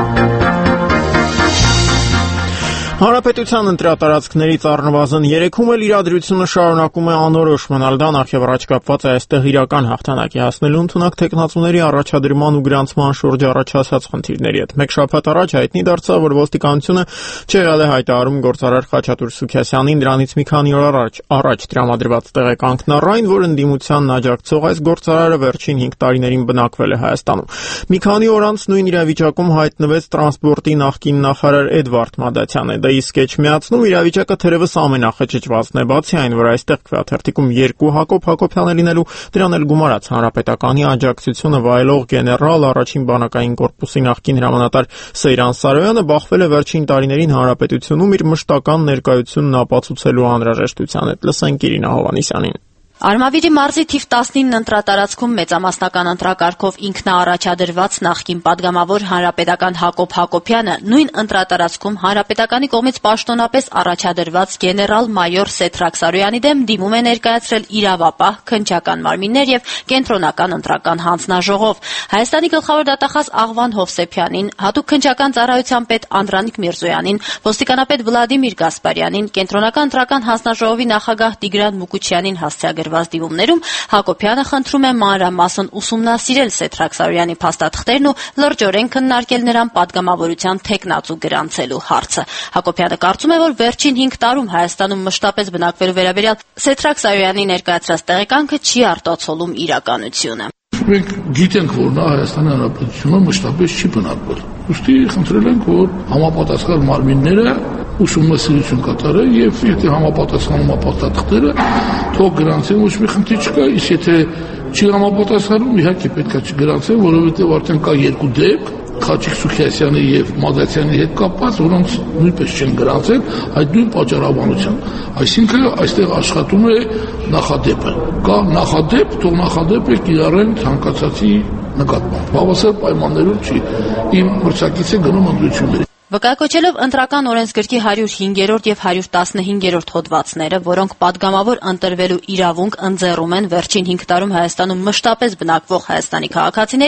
Հանրապետության ընտրատարածքներից առնվազն 3-ում էլ իրադրությունը շարունակում է անորոշ մնալ, դա նախ եւ առաջ կապված է այստեղ իրական հաղթանակի հասնելու ընդունակ թեկնածուների առաջադրման ու գրանցման շուրջ առաջացած խնդիրների հետ։ Մեկ շաբաթ առաջ հայտնի դարձավ, որ ոստիկանությունը չեղել է հայտարարում գործարար Խաչատուր Սուքիասյանին դրանից մի քանի օր առաջ տրամադրված տեղեկանքն առ այն, որ ընդդիմությանն աջակցող այս գործարարը վերջին 5 տարիներին բնակվել է Հայաստանում։ Մի քանի օր անց նույն իրավիճակում հայտնվեց տրանսպորտի նախկին նախարար Էդվարդ Մադացյանը։ Իսկ էջ միացնում իրավիճակը թերևս ամենախճճվածն է, բացի այն, որ այստեղ քվեաթերթիկում 2 Հակոբ Հակոբյան է լինելու, դրան էլ գումարած հանրապետականի աջակցությունը վայելող գեներալ առաջին բանակային կորպուսի նախկին հրամանատար Սեյրան Սարոյանը բախվել է վերջին տարիներին հանրապետությունում իր մշտական ներկայությունն ապացուցելու անհրաժեշտության հետ։ Լսենք Իրինա Հովհաննիսյանին։ Արմավիրի մարզի թիվ 19 ընտրատարածքում մեծամասնական ընտրակարգով ինքնաառաջադրված նախկին падգամավոր հանրապետական Հակոբ Հակոբյանը նույն ընտրատարածքում հանրապետականի կողմից պաշտոնապես առաջադրված գեներալ-մայոր Սեթրակ Սարոյանի դեմ դիմում է ներկայացրել իրավապահ, քննչական մարմիններ եւ կենտրոնական ընտրական հանձնաժողով։ Հայաստանի գլխավոր դատախազ Աղվան Հովսեփյանին, հատուկ քննչական ծառայության պետ Անդրանիկ Միրզոյանին, ոստիկանապետ Վլադիմիր Գասպարյանին, կենտրոնական ընտրական հանձնաժողովի նախագահ Տիգրան Մուկուչյանին հասցեագրել դիմումներում Հակոբյանը խնդրում է մանրամասն ուսումնասիրել Սեթրակ Սարոյանի փաստաթղթերն ու լրջորեն քննարկել նրան падգամավորության թեկնածու գրանցելու հարցը։ Հակոբյանը կարծում է, որ վերջին 5 տարում Հայաստանում մշտապես բնակվելու վերաբերյալ Սեթրակ Սարոյանի ներկայացրած տեղեկանքը չի արտացոլում իրականությունը։ Մենք գիտենք, որ նա Հայաստանի Հանրապետությունը մշտապես չի բնակվել։ Ուստի խնդրել ենք, որ համապատասխան մարմինները ուսումնասիրություն կատարեն եւ եթե համապատասխանում ապաստատները թող գրանցեն, ոչ մի խնդիր չկա, իսկ եթե չի համապատասխանում, իհարկե պետք է չգրանցեն, որովհետեւ արդեն կա 2 դեպք Խաչիկ Սուքիասյանի եւ Մադացյանի հետ կապված, որոնց նույնպես չեն գրանցել այդ նույն պատճառաբանությամբ։ Այսինքն այստեղ աշխատում է նախադեպը։ Կա նախադեպ, թող նախադեպը կիրառեն ցանկացածի նկատմամբ։ Բավասար պայմաններով չի։ Իմ մրցակիցը գնում ընտրությունների։ Վկայակոչելով ընտրական օրենսգրքի 105-րդ եւ 115-րդ հոդվածները, որոնք падգամավոր ընտրվելու իրավունք ընձեռում են վերջին 5 տարում Հայաստանում մշտապես բնակվող հայաստանի քաղաքացիներին,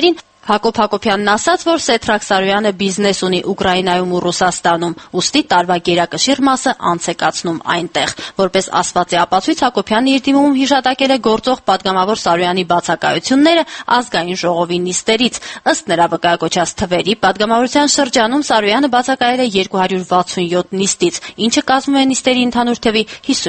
Հակոբ Հակոբյանն ասաց, որ Սեթրակ Սարոյանը բիզնես ունի Ուկրաինայում ու Ռուսաստանում, ուստի տարվա գերակշիռ մասը անց է կացնում այնտեղ։ Որպես ասվածի ապացույց Հակոբյանը իր դիմումում հիշատակել է գործող պատգամավոր Սարոյանի բացակայությունները ազգային ժողովի նիստերից։ Ըստ նրա վկայակոչած թվերի, պատգամավորության շրջանում Սարոյանը բացակայել է 267 նիստից, ինչը կազմում է նիստերի ընդհանուր թվի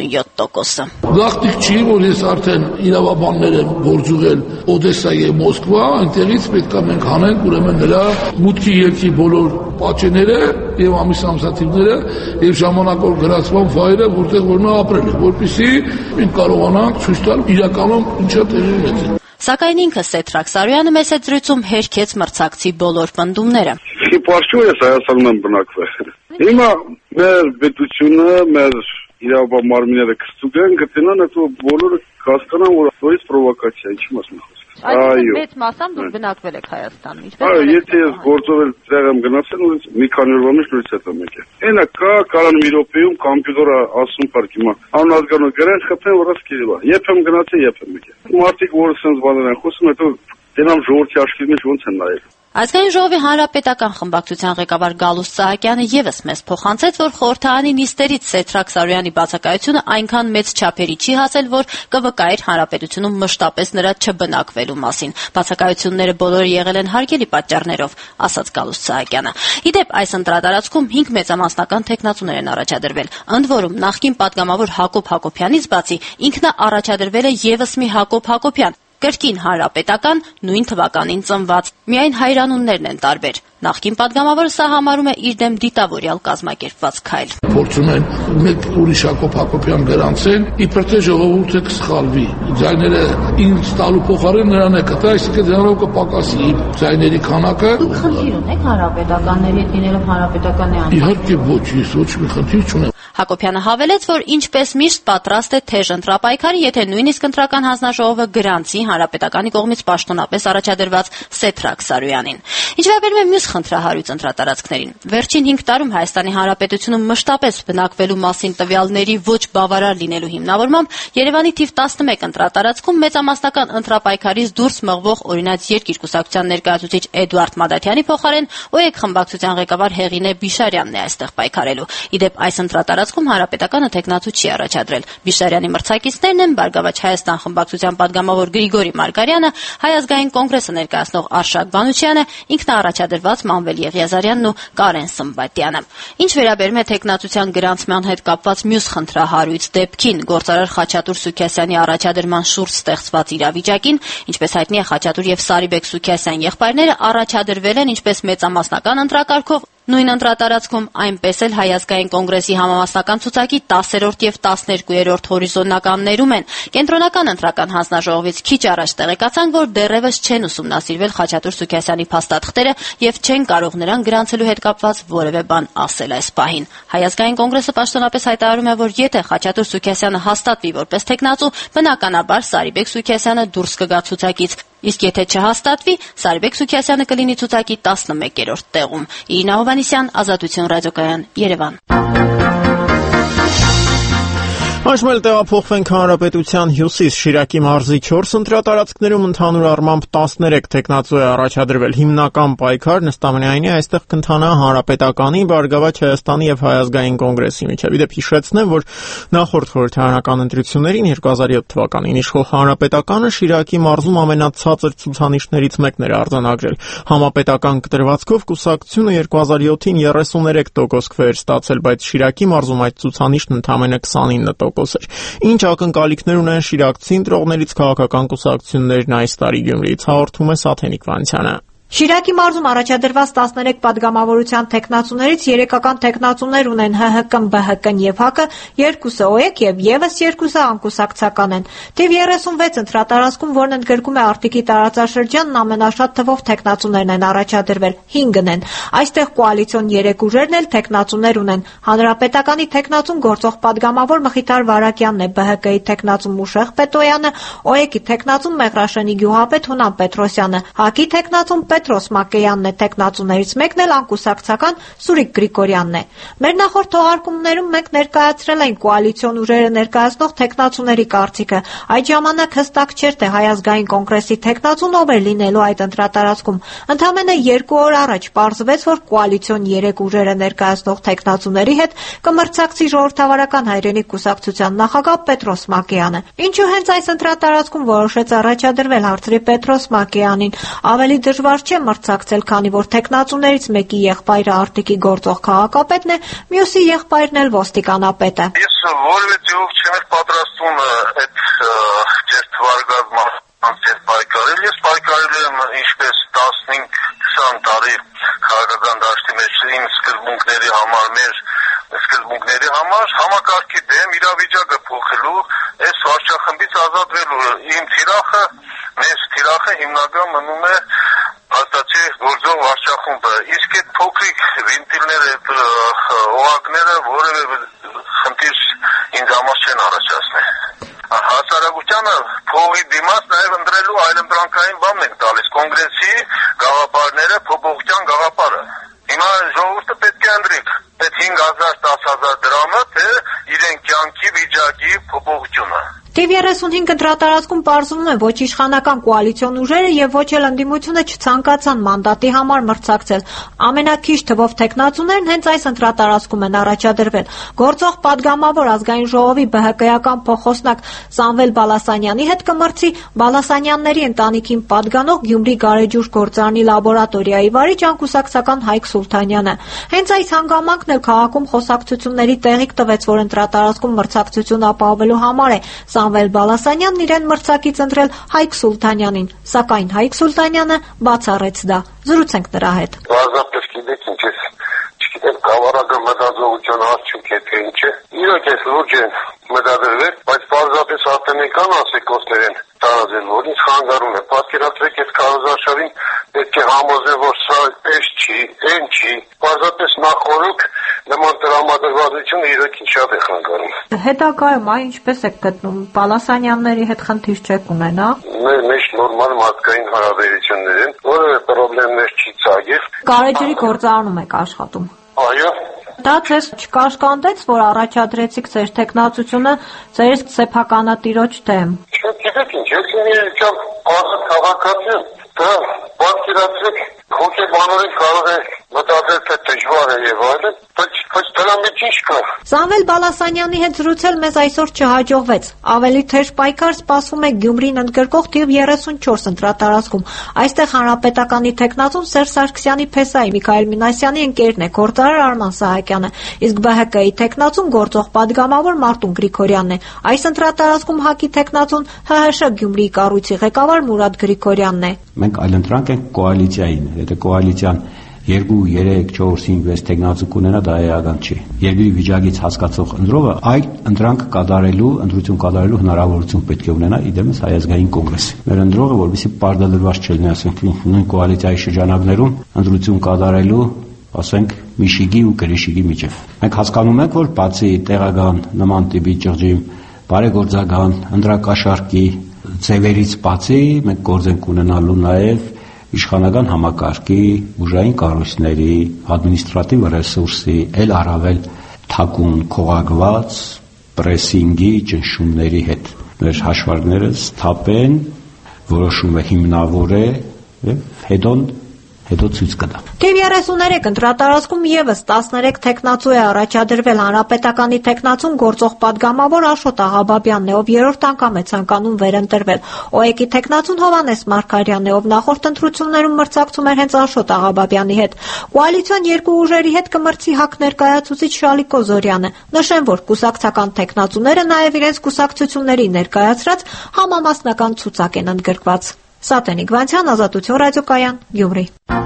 57%-ը։ Գաղտնիք չի, որ ես արդեն իրավաբաններ եմ գործուղել Օդեսա եւ Մոսկվա, այնտեղից պետք է մենք հանենք ուրեմն նրա մուտքի ելքի բոլոր պատճենները եւ ամիսամսաթիվները եւ ժամանակավոր գրացման ֆայլը, որտեղ որ նա ապրել է, որպեսզի մենք կարողանանք ցույց տալ իրականում ինչա տեղի ունեցել։ Սակայն ինքը Սեթրակ Սարոյանը մեծ զրույցում հերքեց մրցակցի բոլոր պնդումները։ Պարչու է Հայաստանում եմ բնակվել։ Հիմա մեր պետությունը, մեր իրավաբան մարմինները կստուգեն, կտենան հետո բոլորը հասկանան, որ որից պրովոկացիա, ինչի մասն է խոսքը։ Այո, մեծ մասամբ դուք բնակվել եք Հայաստանում, ինչպես։ Այո, եթե ես գործով տեղ եմ գնացել, մի քանի օրվա մեջ նույնիսկ հետո մեկ է։ Այնա կարան մի րոպեում կոմպյուտերը ասում park հիմա անհատականորեն գրեն, խփեն, որ ասկիլա։ Երբ եմ գնացել, երբ եմ եկել։ Մարդիկ որը sense բաներ են խոսում, հետո դենամ ժողովրդի աշխարհի մեջ ոնց են նայել։ Ազգային ժողովի հանրապետական խմբակցության ղեկավար Գալուստ Սահակյանը եւս մեզ փոխանցեց, որ խորհրդարանի նիստերից Սեթրակ Սարոյանի բացակայությունը այնքան մեծ չափերի չի հասել, որ կվկայեր հանրապետությունում մշտապես նրա չբնակվելու մասին։ Բացակայությունները բոլորը եղել են հարգելի պատճառներով, ասաց Գալուստ Սահակյանը։ Իդեպ այս ընտրատարածքում 5 մեծամասնական տեխնացուներ են առաջադրվել։ Ընդ որում նախկին պատգամավոր Հակոբ Հակոբյանից բացի ինքնը առաջադրվել է եւս մի Հակոբ Հակոբյան, կրկին հանրապետական, նույն թվականին ծնված։ Միայն հայրանուններն են տարբեր։ Նախկին պատգամավորը սա համարում է իր դեմ դիտավորյալ կազմակերպված քայլ։ Փորձում են մեկ ուրիշ Հակոբ Հակոբյան գրանցել, իբր թե ժողովուրդը կսխալվի։ Ձայները ինձ տալու փոխարեն նրան է կտա, այսինքն դրանով կպակասի ձայների քանակը։ Դուք խնդիր ունեք հանրապետականների հետ լինելով հանրապետականի անդամ։ Իհարկե ոչ, ես ոչ մի խնդիր չունեմ։ Հակոբյանը հավելեց, որ ինչպես միշտ պատրաստ է թեժ ընտրապայքարի, եթե նույնիսկ ընտրական հանձնաժողովը գրանցի հանրապետականի կողմից պաշտոնապես առաջադրված Սեթրակ Սարոյանին։ Ինչ վերաբերում է մյուս խնդրահարույց ընտրատարածքներին, վերջին 5 տարում Հայաստանի Հանրապետությունում մշտապես բնակվելու մասին տվյալների ոչ բավարար լինելու հիմնավորմամբ Երևանի թիվ 11 ընտրատարածքում մեծամասնական ընտրապայքարից դուրս մղվող օրինաց երկիր կուսակցության ներկայացուցիչ Էդուարդ Մադաթյանի փոխարեն ՕԵԿ խմբակցության ղեկավար Հեղինե Բիշարյանն է այստեղ պայքարելու։ Իդեպ այս ընտրատարածքում հանրապետականը տեխնացու չի առաջադրել։ Բիշարյանի մրցակիցներն են Բարգավաճ Հայաստան խմբակցության պատգամավոր Գրիգորի Մարգարյանը, Հայ ազգային կոնգրեսը ներկայացնող Արշակ Բանուչյանը, ինքնաառաջադրված Մանվել Եղիազարյանն ու Կարեն Սմբատյանը։ Ինչ վերաբերում է տեխնացության գրանցման հետ կապված մյուս խնդրահարույց դեպքին, գործարար Խաչատուր Սուքիասյանի առաջադրման շուրջ ստեղծված իրավիճակին, ինչպես հայտնի է, Խաչատուր եւ Սարիբեկ Սուքիասյան եղբայրները առաջադրվել են ինչպես մեծամասնական ընտրակարգով նույն ընտրատարածքում, այնպես էլ Հայ ազգային կոնգրեսի համամասնական ցուցակի 10-րդ եւ 12-րդ հորիզոնականներում են։ Կենտրոնական ընտրական հանձնաժողովից քիչ առաջ տեղեկացան, որ դեռևս չեն ուսումնասիրվել Խաչատուր Սուքիասյանի փաստաթղթերը եւ չեն կարող նրան գրանցելու հետ կապված որևէ բան ասել այս պահին։ Հայ ազգային կոնգրեսը պաշտոնապես հայտարարում է, որ եթե Խաչատուր Սուքիասյանը հաստատվի որպես տեխնացու, բնականաբար Սարիբեկ Սուքիասյանը դուրս կգա ցուցակից։ Իսկ եթե չհաստատվի, Սարիբեկ Սուքիասյանը կլինի ցուցակի 11-րդ տեղում։ Իրինա Հովհաննիսյան, Ազատություն ռադիոկայան, Երևան։ Այժմ էլ տեղափոխվենք Հանրապետության հյուսիս Շիրակի մարզի 4 ընտրատարածքներում ընդհանուր առմամբ 13 տեխնացու է առաջադրվել։ Հիմնական պայքարն ըստ ամենայնի այստեղ կընթանա Հանրապետականի, Բարգավաճ Հայաստանի եւ Հայ ազգային կոնգրեսի միջեւ։ Իդեպ հիշեցնեմ, որ նախորդ խորհրդարանական ընտրություններին 2007 թվականին իշխող Հանրապետականը Շիրակի մարզում ամենացածր ցուցանիշներից մեկն էր արձանագրել։ Համապետական կտրվածքով կուսակցությունը 2007-ին 33% քվեեր ստացել, բայց Շիրակի մարզում այդ ցուցանիշն ընդամենը 29% էր։ Ինչ ակնկալիքներ ունեն շիրակցի ընտրողներից քաղաքական կուսակցություններն այս տարի Գյումրիից, հաղորդում է Սաթենիկ Վանցյանը։ Շիրակի մարզում առաջադրված 13 պատգամավորության տեխնացուներից 3-ական տեխնացուներ ունեն ՀՀԿ-ն, ԲՀԿ-ն եւ ՀԱԿ-ը, 2-ը ՕԵԿ եւ եւս 2-ը անկուսակցական են։ Թիվ 36 ընտրատարածքում, որն ընդգրկում է Արտիկի տարածաշրջանն, ամենաշատ թվով տեխնացուներն են առաջադրվել, 5-ն են։ Այստեղ կոալիցիոն 3 ուժերն էլ տեխնացուներ ունեն։ Հանրապետականի տեխնացուն գործող պատգամավոր Մխիթար Վարակյանն է, ԲՀԿ-ի տեխնացուն Մուշեղ Պետոյանը, ՕԵԿ-ի տեխնացուն Մեղրաշենի գյուղապետ Հունան Պետրոսյանը, ՀԱԿ-ի տեխնացուն Պետրոս Մակեյանն է, տեխնացուներից մեկն էլ անկուսակցական Սուրիկ Գրիգորյանն է։ Մեր նախորդ թողարկումներում մենք ներկայացրել ենք կոալիցիոն ուժերը ներկայացնող տեխնացուների կարծիքը։ Այդ ժամանակ հստակ չէր, թե Հայ ազգային կոնգրեսի տեխնացուն ով էր լինելու այդ ընտրատարածքում։ Ընդամենը 2 օր առաջ պարզվեց, որ կոալիցիոն 3 ուժերը ներկայացնող տեխնացուների հետ կմրցակցի Ժողովրդավարական հայրենիք կուսակցության նախագահ Պետրոս Մակեյանը։ Ինչու հենց այս ընտրատարածքում որոշեց առաջադրվել, հարցրի Պետրոս Մակեյանին։ Ավելի դժվար չէ մրցակցել, քանի որ տեխնացուներից մեկի եղբայրը արտիկի գործող քաղաքապետն է, մյուսի եղբայրն էլ ոստիկանապետը։ Ես որևէ ձևով չեմ պատրաստվում այդ ջերթվարգած պայքարել։ Ես պայքարել եմ ինչպես 15-20 տարի քաղաքական դաշտի մեջ իմ սկզբունքների համար, մեր սկզբունքների համար, համակարգի դեմ իրավիճակը փոխելու, այս վարչախմբից ազատվելու իմ թիրախը, մեր թիրախը հիմնական մնում է հաստատի գործող վարչախումբը։ Իսկ այդ փոքրիկ վինտիլները, այդ օղակները որևէ խնդիր ինձ համար չեն առաջացնել։ Հասարակությանը փողի դիմաց նաև ընտրելու այլընտրանքային բանն ենք տալիս, կոնգրեսի գաղափարները, փոփոխության գաղափարը։ Հիմա ժողովուրդը պետք է ընտրի այդ 5,000-10,000 դրամը, թե իրեն կյանքի վիճակի փոփոխությունը։ Թիվ 35 ընտրատարածքում պարզվում է ոչ իշխանական կոալիցիոն ուժերը եւ ոչ էլ ընդդիմությունը չցանկացան մանդատի համար մրցակցել։ Ամենաքիչ թվով տեխնացուներն հենց այս ընտրատարածքում են առաջադրվել։ Գործող падգամավոր ազգային ժողովի ԲՀԿ-ական փոխոսնակ Սամվել Բալասանյանի հետ կմրցի Բալասանյանների ընտանիքին պատգանող Գյումրի գարեջուր գործարանի լաբորատորիայի վարիչ անկուսակցական Հայկ Սուլթանյանը։ Հենց այս հանգամանքն էլ քաղաքում խոսակցությունների տեղիք տվեց, որ ընտրատարածքում մրցակցություն ապահովելու համար է Սամվել Բալասանյանն իրեն մրցակից ընտրել Հայկ Սուլթանյանին, սակայն Հայկ Սուլթանյանը բացառեց դա։ Զրուցենք նրա հետ։ Բազմապես գիտեք ինչ է, չգիտեմ կավարակը մտածողության արդյունք է թե ինչ է։ Իրոք էս լուրջ են մտադրվել, բայց պարզապես արտենեկան ասեկոսներ են տարածել, որ ինձ խանգարում է։ Պատկերացրեք այս քարոզարշավին պետք է համոզել, որ սա էս չի, այն չի։ Պարզապես նախորոք նման տրամադրվածությունը իրոքին շատ է խանգարում։ Հետագայում այ ինչպես եք գտնում, Բալասանյանների հետ խնդիր չեք ունենա։ Մեր մեջ նորմալ մարդկային հարաբերություններ են, որևէ խնդիրներ չի ծագել։ Գարեջրի գործարանում եք աշխատում։ Այո։ Դա ձեզ չկաշկանդեց, որ առաջադրեցիք ձեր տեխնացությունը ձեր սեփականատիրոջ դեմ։ Չգիտեք ինչ, ես իմ ազատ քաղաքացի եմ, դա պատկերացրեք, հոգեբանորեն կարող է մտածել, թե դժվար է եւ այլն, բայց դրա մեջ ինչ կա։ Սամվել Բալասանյանի հետ զրուցել մեզ այսօր չհաջողվեց։ Ավելի թեժ պայքար սպասվում է Գյումրին ընդգրկող թիվ 34 ընտրատարածքում։ Այստեղ հանրապետականի տեխնացուն Սերժ Սարգսյանի փեսայի Միքայել Մինասյանի ընկերն է, գործարար Արման Սահակյանը, իսկ ԲՀԿ-ի տեխնացուն գործող падգամավոր Մարտուն Գրիգորյանն է։ Այս ընտրատարածքում ՀԱԿ-ի տեխնացուն ՀՀՇ Գյումրիի կառույցի ղեկավար Մուրադ Գրիգորյանն է։ Մենք այլընտրանք ենք կոալիցիային, եթե կոալիցիան 2, 3, 4, 5, 6 տեխնացու կունենա, դա էական չի։ Երկրի վիճակից հասկացող ընտրողը այդ ընտրանքը կատարելու, ընտրություն կատարելու հնարավորություն պետք է ունենա իդեմս Հայ ազգային կոնգրեսի։ Մեր ընտրողը, որովհետեւ պարտադրված չլինի, ասենք, նույն կոալիցիայի շրջանակներում ընտրություն կատարելու, ասենք, Միշիգի ու Գրիշիգի միջև։ Մենք հասկանում ենք, որ բացի տեղական նման տիպի ճղճի բարեգործական ընտրակաշառքի ձևերից բացի մենք գործ ենք ունենալու նաև իշխանական համակարգի, ուժային կառույցների, ադմինիստրատիվ ռեսուրսի, ել առավել թակուն քողարկված պրեսինգի ճնշումների հետ։ Մեր հաշվարկները սթափեն, որոշումը հիմնավոր է եւ հետո ցույց կտա։ Թիվ 33 ընտրատարածքում եւս 13 տեխնացու է առաջադրվել հանրապետականի տեխնացուն գործող падգամավոր Աշոտ Աղաբաբյանն է, ով երրորդ անգամ է ցանկանում վերընտրվել։ ՕԵԿ-ի տեխնացուն Հովհաննես Մարգարյանն է, ով նախորդ ընտրություններում մրցակցում էր հենց Աշոտ Աղաբաբյանի հետ։ Կոալիցիոն երկու ուժերի հետ կմրցի ՀԱԿ ներկայացուցիչ Շալիկ Օզորյանը։ Նշեմ, որ կուսակցական տեխնացուները նաեւ իրենց կուսակցությունների ներկայացրած համամասնական ցուցակ են ընդգրկված։ Սատենիկ Վանցյան, Ազատություն ռադիոկայան, Գյումրի։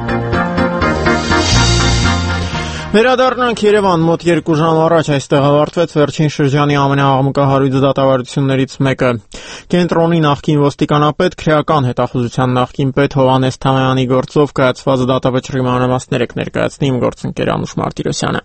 Վերադառնանք Երևան, մոտ 2 ժամ առաջ այստեղ ավարտվեց վերջին շրջանի ամենաաղմկահարույց դատավարություններից մեկը։ Կենտրոնի նախկին ոստիկանապետ, քրեական հետախուզության նախկին պետ Հովհաննես Թամայանի գործով կայացված դատավճռի մանրամասներ եք ներկայացնի իմ գործընկեր Անուշ Մարտիրոսյանը։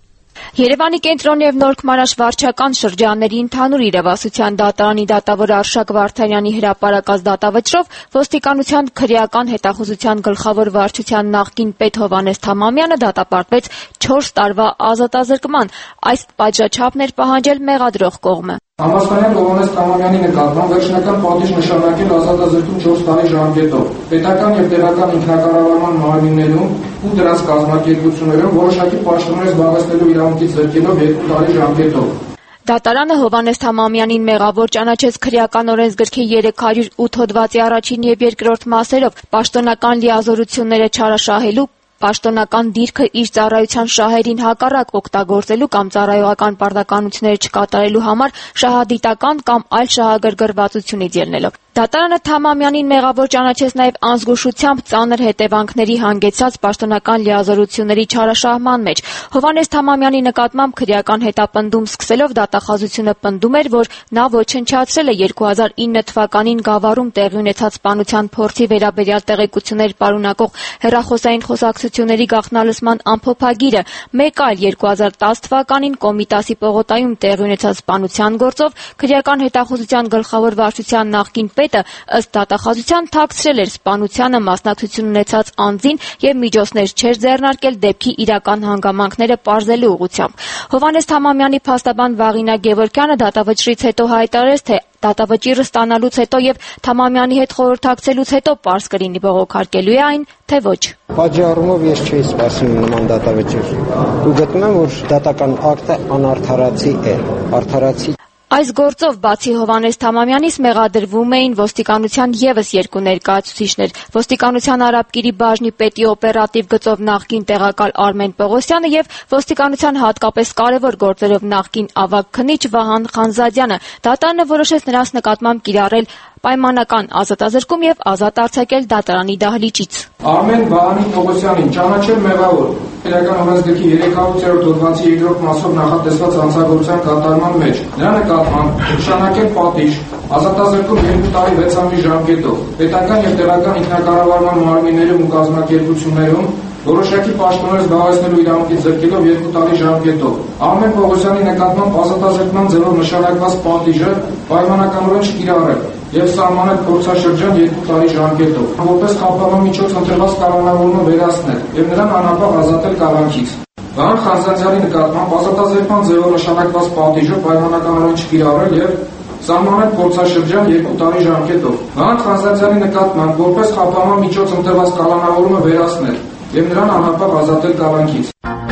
Երևանի կենտրոն եւ Նորքմանաշ վարչական շրջանների ընդհանուր իրավասության դատարանի դատավոր Արշակ Վարդանյանի հրապարակած դատավճռով ոստիկանության քրեական հետախուզության գլխավոր վարչության նախկին պետ Հովհաննես Թամամյանը դատապարտվեց 4 տարվա ազատազրկման։ Այս պատժաչափն էր պահանջել մեղադրող կողմը։ Համաստանյան Հովհաննես Թամամյանի նկատմամբ վերջնական պատիժ նշանակել ազատազրկում 4 տարի ժամկետով։ Պետական եւ տեղական ինքնակառավարման մարմիններում ու դրանց կազմակերպություններում որոշակի պաշտոններ զբաղեցնելու իրավունքից զրկելով 2 տարի ժամկետով։ Դատարանը Հովհաննես Թամամյանին մեղավոր ճանաչեց քրեական օրենսգրքի 308 հոդվածի առաջին եւ երկրորդ մասերով պաշտոնական լիազորությունները չարաշահելու, պաշտոնական դիրքը իր ծառայության շահերին հակառակ օգտագործելու կամ ծառայողական պարտականությունները չկատարելու համար շահադիտական կամ այլ շահագրգռվածությունից ելնելով։ Դատարանը Թամամյանին մեղավոր ճանաչեց նաև անզգուշությամբ ծանր հետևանքների հանգեցած պաշտոնական լիազորությունների չարաշահման մեջ։ Հովհաննես Թամամյանի նկատմամբ քրեական հետապնդում սկսելով դատախազությունը պնդում էր, որ նա ոչնչացրել է 2009 թվականին Գավառում տեղի ունեցած սպանության փորձի վերաբերյալ տեղեկություններ պարունակող հեռախոսային խոսակցությունների գաղտնալսման ամփոփագիրը, մեկ այլ 2010 թվականին Կոմիտասի պողոտայում տեղի ունեցած սպանության գործով քրեական հետախուզության գլխավոր վարչության նախկին պետը ըստ դատախազության թաքցրել էր սպանությանը մասնակցություն ունեցած անձին եւ միջոցներ չէր ձեռնարկել դեպքի իրական հանգամանքները պարզելու ուղղությամբ։ Հովհաննես Թամամյանի փաստաբան Վաղինա Գևորգյանը դատավճռից հետո հայտարարեց, թե դատավճիռը ստանալուց հետո եւ Թամամյանի հետ խորհրդակցելուց հետո պարզ կլինի բողոքարկելու է այն, թե ոչ։ Պատժառումով ես չէի սպասում նման դատավճիռ։ Ու գտնում եմ, որ դատական ակտը անարդարացի է, արդարացի։ Այս գործով բացի Հովհաննես Թամամյանից մեղադրվում էին ոստիկանության ևս 2 ներկայացուցիչներ՝ ոստիկանության Արաբկիրի բաժնի պետի օպերատիվ գծով նախկին տեղակալ Արմեն Պողոսյանը եւ ոստիկանության հատկապես կարևոր գործերով նախկին ավագ քննիչ Վահան Խանզադյանը։ Դատարանը որոշեց նրանց նկատմամբ կիրառել պայմանական ազատազրկում եւ ազատ արձակել դատարանի դահլիճից։ Արմեն Վահանի Պողոսյանին ճանաչել մեղավոր Իրական օրենսգրքի 300-րդ հոդվածի 2-րդ մասով նախատեսված հանցագործության կատարման մեջ նրա նկատմամբ նշանակել պատիժ, ազատազրկում 2 տարի 6 ամիս ժամկետով, պետական եւ տեղական ինքնակառավարման մարմիններում ու կազմակերպություններում որոշակի պաշտոններ զբաղեցնելու իրավունքից զրկելով 2 տարի ժամկետով։ Արմեն Պողոսյանի նկատմամբ ազատազրկման ձևով նշանակված պատիժը պայմանականորեն չկիրառել եւ սահմանել փորձաշրջան 2 տարի ժամկետով, որպես խափանման միջոց ընտրված կանոնավորումը վերացնել եւ նրան անապահ ազատել կալանքից։ Վահան Խանզադյանի նկատմամբ ազատազրկման ձևով նշանակված պատիժը պայմանականորեն չկիրառել եւ սահմանել փորձաշրջան 2 տարի ժամկետով։ Վահան Խանզադյանի նկատմամբ որպես խափանման միջոց ընտրված կանոնավորումը վերացնել եւ նրան անապահ ազատել կալանքից։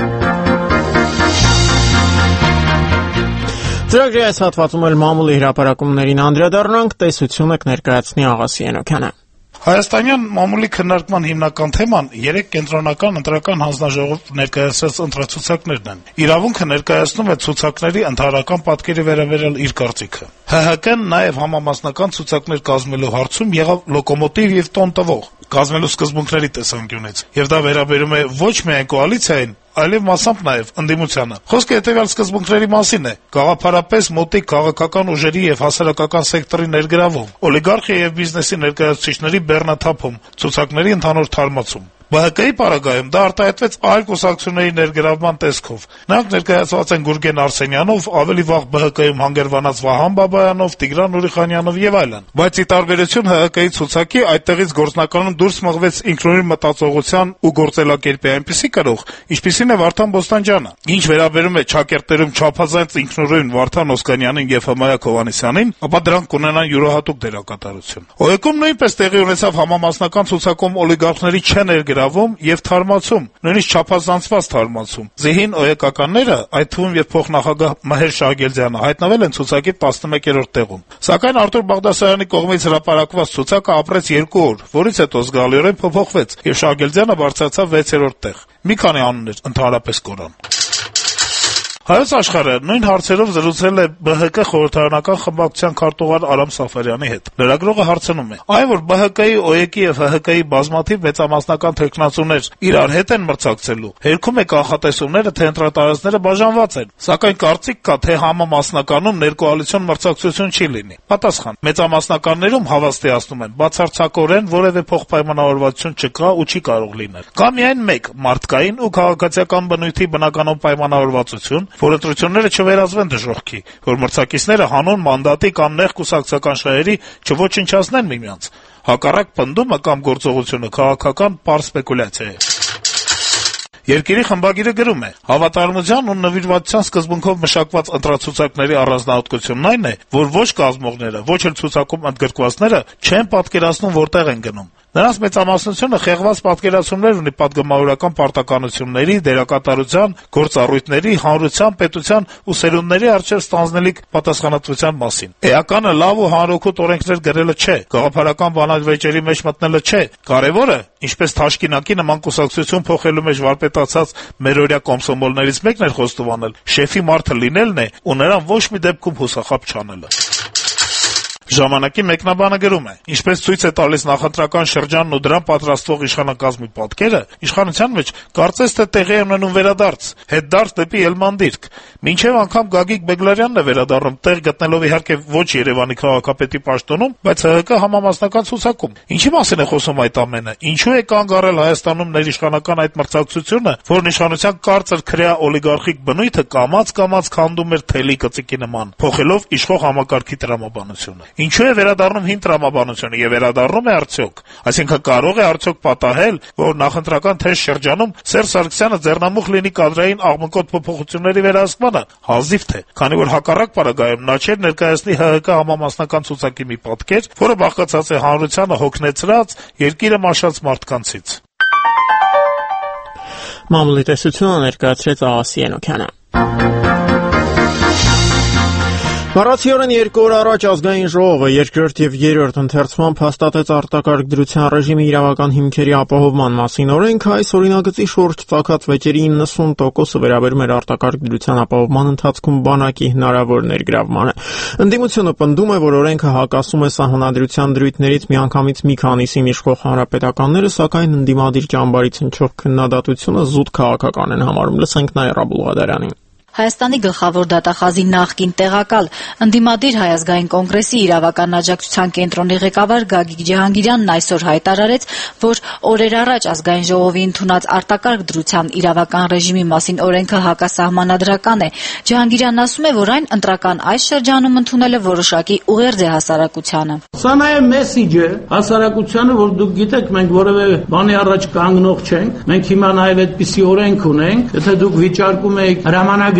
Ծրագրի այս հատվածում էլ մամուլի հրապարակումներին անդրադառնանք, տեսություն եք ներկայացնի Աղասի Ենոքյանը։ Հայաստանյան մամուլի քննարկման հիմնական թեման 3 կենտրոնական ընտրական հանձնաժողով ներկայացրած ընտրացուցակներն են։ Իրավունքը ներկայացնում է ցուցակների ընդհանրական պատկերի վերաբերյալ իր կարծիքը։ ՀՀԿ-ն նաև համամասնական ցուցակներ կազմելու հարցում եղավ լոկոմոտիվ եւ տոն տվող կազմելու սկզբունքների տեսանկյունից, եւ դա վերաբերում է ոչ միայն կոալիցիային, այլև մասամբ նաև ընդդիմությանը։ Խոսքը հետևյալ սկզբունքների մասին է՝ գաղափարապես մոտիկ քաղաքական ուժերի եւ հասարակական սեկտորի ներգրավում, օլիգարխիա եւ բիզնեսի ներկայացուցիչների բեռնաթափում, ցուցակների ընդհանուր թարմացում։ ԲՀԿ-ի պարագայում դա արտահայտվեց այլ կուսակցությունների ներգրավման տեսքով։ Նրանք ներկայացված են Գուրգեն Արսենյանով, ավելի վաղ ԲՀԿ-ում հանգրվանած Վահան Բաբայանով, Տիգրան Ուրիխանյանով եւ այլն։ Բայց ի տարբերություն ՀՀԿ-ի ցուցակի, այդտեղից գործնականում դուրս մղվեց ինքնուրույն մտածողության ու գործելակերպի այնպիսի կրող, ինչպիսին է Վարդան Բոստանջյանը։ Ինչ վերաբերում է չակերտերում չափազանց ինքնուրույն Վարդան Օսկանյանին եւ Հմայակ Հովհաննիսյանին, ապա դրանք կունենան յուրահատուկ դերակատարություն։ ՕԵԿ-ում նույնպես տեղի ունեցավ համամասնական ցուցակում օլիգարխների չներգրավում եւ թարմացում, նույնիսկ չափազանցված թարմացում։ Զիհին ՕԵԿ-ականները, այդ թվում եւ փոխնախագահ Մհեր Շահգերդյանը, հայտնվել են ցուցակի 11-րդ տեղում։ Սակայն Արտուր Բաղդասարյանի կողմից հրապարակված ցուցակը ապրեց 2 օր, որից հետո զգալիորեն փոփոխվեց եւ Շահգերդյանը բարձրացավ 6-րդ տեղ։ Մի քանի անուններ ընդհանրապես կորան։ Հայոց աշխարհը նույն հարցերով զրուցել է ԲՀԿ խորհրդարանական խմբակցության քարտուղար Արամ Սաֆարյանի հետ։ Լրագրողը հարցնում է. «Այն որ ԲՀԿ-ի, ՕԵԿ-ի եւ ՀՀԿ-ի բազմաթիվ մեծամասնական թեկնածուներ իրար հետ են մրցակցելու, հերքում է կանխատեսումները, թե ընտրատարածքները բաժանված են, սակայն կարծիք կա, թե համամասնականում ներկոալիցիոն մրցակցություն չի լինի»։ Պատասխան. «Մեծամասնականներում հավաստիացնում են, բացարձակորեն որևէ փոխպայմանավորվածություն չկա ու չի կարող լինել։ Կա միայն մեկ մարդկային ու քաղաքացիական բնույթի բնականon պայմանավորվածություն, որ ընտրությունները չվերածվեն դժոխքի, որ մրցակիցները հանուն մանդատի կամ նեղ կուսակցական շահերի չոչնչացնեն միմյանց։ Հակառակ պնդումը կամ գործողությունը քաղաքական պարզ սպեկուլյացիա է»։ Երկիրի խմբագիրը գրում է. «Հավատարմության ու նվիրվածության սկզբունքով մշակված ընտրացուցակների առանձնահատկությունն այն է, որ ոչ կազմողները, ոչ էլ ցուցակում ընդգրկվածները չեն պատկերացնում որտեղ են գնում։ Նրանց մեծամասնությունը խեղված պատկերացումներ ունի պատգամավորական պարտականությունների, դերակատարության, գործառույթների, հանրության, պետության ու սերունդների առջև ստանձնելիք պատասխանատվության մասին։ Էականը լավ ու հանրօգուտ օրենքներ գրելը չէ, գաղափարական բանավեճերի մեջ մտնելը չէ։ Կարևորը, ինչպես Թաշկինակի նման կուսակցություն փոխելու մեջ վարպետացած մերօրյա կոմսոմոլներից մեկն էր խոստովանել, շեֆի մարդը լինելն է ու նրան ոչ մի դեպքում հուսախաբ չանելը»։ Ժամանակի մեկնաբանը գրում է. «Ինչպես ցույց է տալիս նախընտրական շրջանն ու դրան պատրաստվող իշխանակազմի պատկերը, իշխանության մեջ կարծես թե տեղի է ունենում վերադարձ, հետդարձ դեպի Էլման-դիրք։ Մինչև անգամ Գագիկ Բեգլարյանն է վերադառնում, տեղ գտնելով իհարկե ոչ Երևանի քաղաքապետի պաշտոնում, բայց ՀՀԿ համամասնական ցուցակում։ Ինչի մասին է խոսում այդ ամենը։ Ինչու է կանգ առել Հայաստանում ներիշխանական այդ մրցակցությունը, որն իշխանության կարծր քրեա օլիգարխիկ բնույթը կամաց քանդում էր թելի կծիկի նման, փոխելով իշխող համակարգի տրամաբանությունը։ Ինչու է վերադառնում հին տրամաբանությունը եւ վերադառնում է արդյոք։ Այսինքն կարող է արդյոք պատահել, որ նախընտրական թեժ շրջանում Սերժ Սարգսյանը ձեռնամուխ լինի կադրային աղմկոտ փոփոխությունների վերահսկմանը, հազիվ թե, քանի որ հակառակ պարագայում նա չէր ներկայացնի ՀՀԿ համամասնական ցուցակի մի պատկեր, որը բաղկացած է հանրությանը հոգնեցրած, երկիրը մաշած մարդկանցից»։ Մամուլի տեսությունը ներկայացրեց Աղասի Ենոքյանը։ Բառացիորեն 2 օր առաջ ազգային ժողովը երկրորդ եւ երրորդ ընթերցմամբ հաստատեց արտակարգ դրության ռեժիմի իրավական հիմքերի ապահովման մասին օրենքը, այս օրինագծի շուրջ ծագած վեճերի 90%-ը վերաբերում էր արտակարգ դրության ապահովման ընթացքում բանակի հնարավոր ներգրավմանը։ Ընդդիմությունը պնդում է, որ օրենքը հակասում է սահմանադրության դրույթներից միանգամից մի քանիսին իշխող հանրապետականները, սակայն ընդդիմադիր ճամբարից հնչող քննադատությունը զուտ քաղաքական են համարում։ Լսենք Նաիրա Բուլղադարյանին։ Հայաստանի գլխավոր դատախազի նախկին տեղակալ, ընդդիմադիր Հայ ազգային կոնգրեսի իրավական աջակցության կենտրոնի ղեկավար Գագիկ Ջահանգիրյանն այսօր հայտարարեց, որ օրեր առաջ ազգային ժողովի ընդունած արտակարգ դրության իրավական ռեժիմի մասին օրենքը հակասահմանադրական է։ Ջահանգիրյանն ասում է, որ այն ընտրական այս շրջանում ընդունելը որոշակի ուղերձ է հասարակությանը։ Սա նաև մեսիջ է հասարակությանը, որ դուք գիտեք, մենք որևէ բանի առաջ կանգնող չենք, մենք հիմա նաև այդպիսի օրենք ունենք, եթե դուք վիճարկում եք հրամանագրի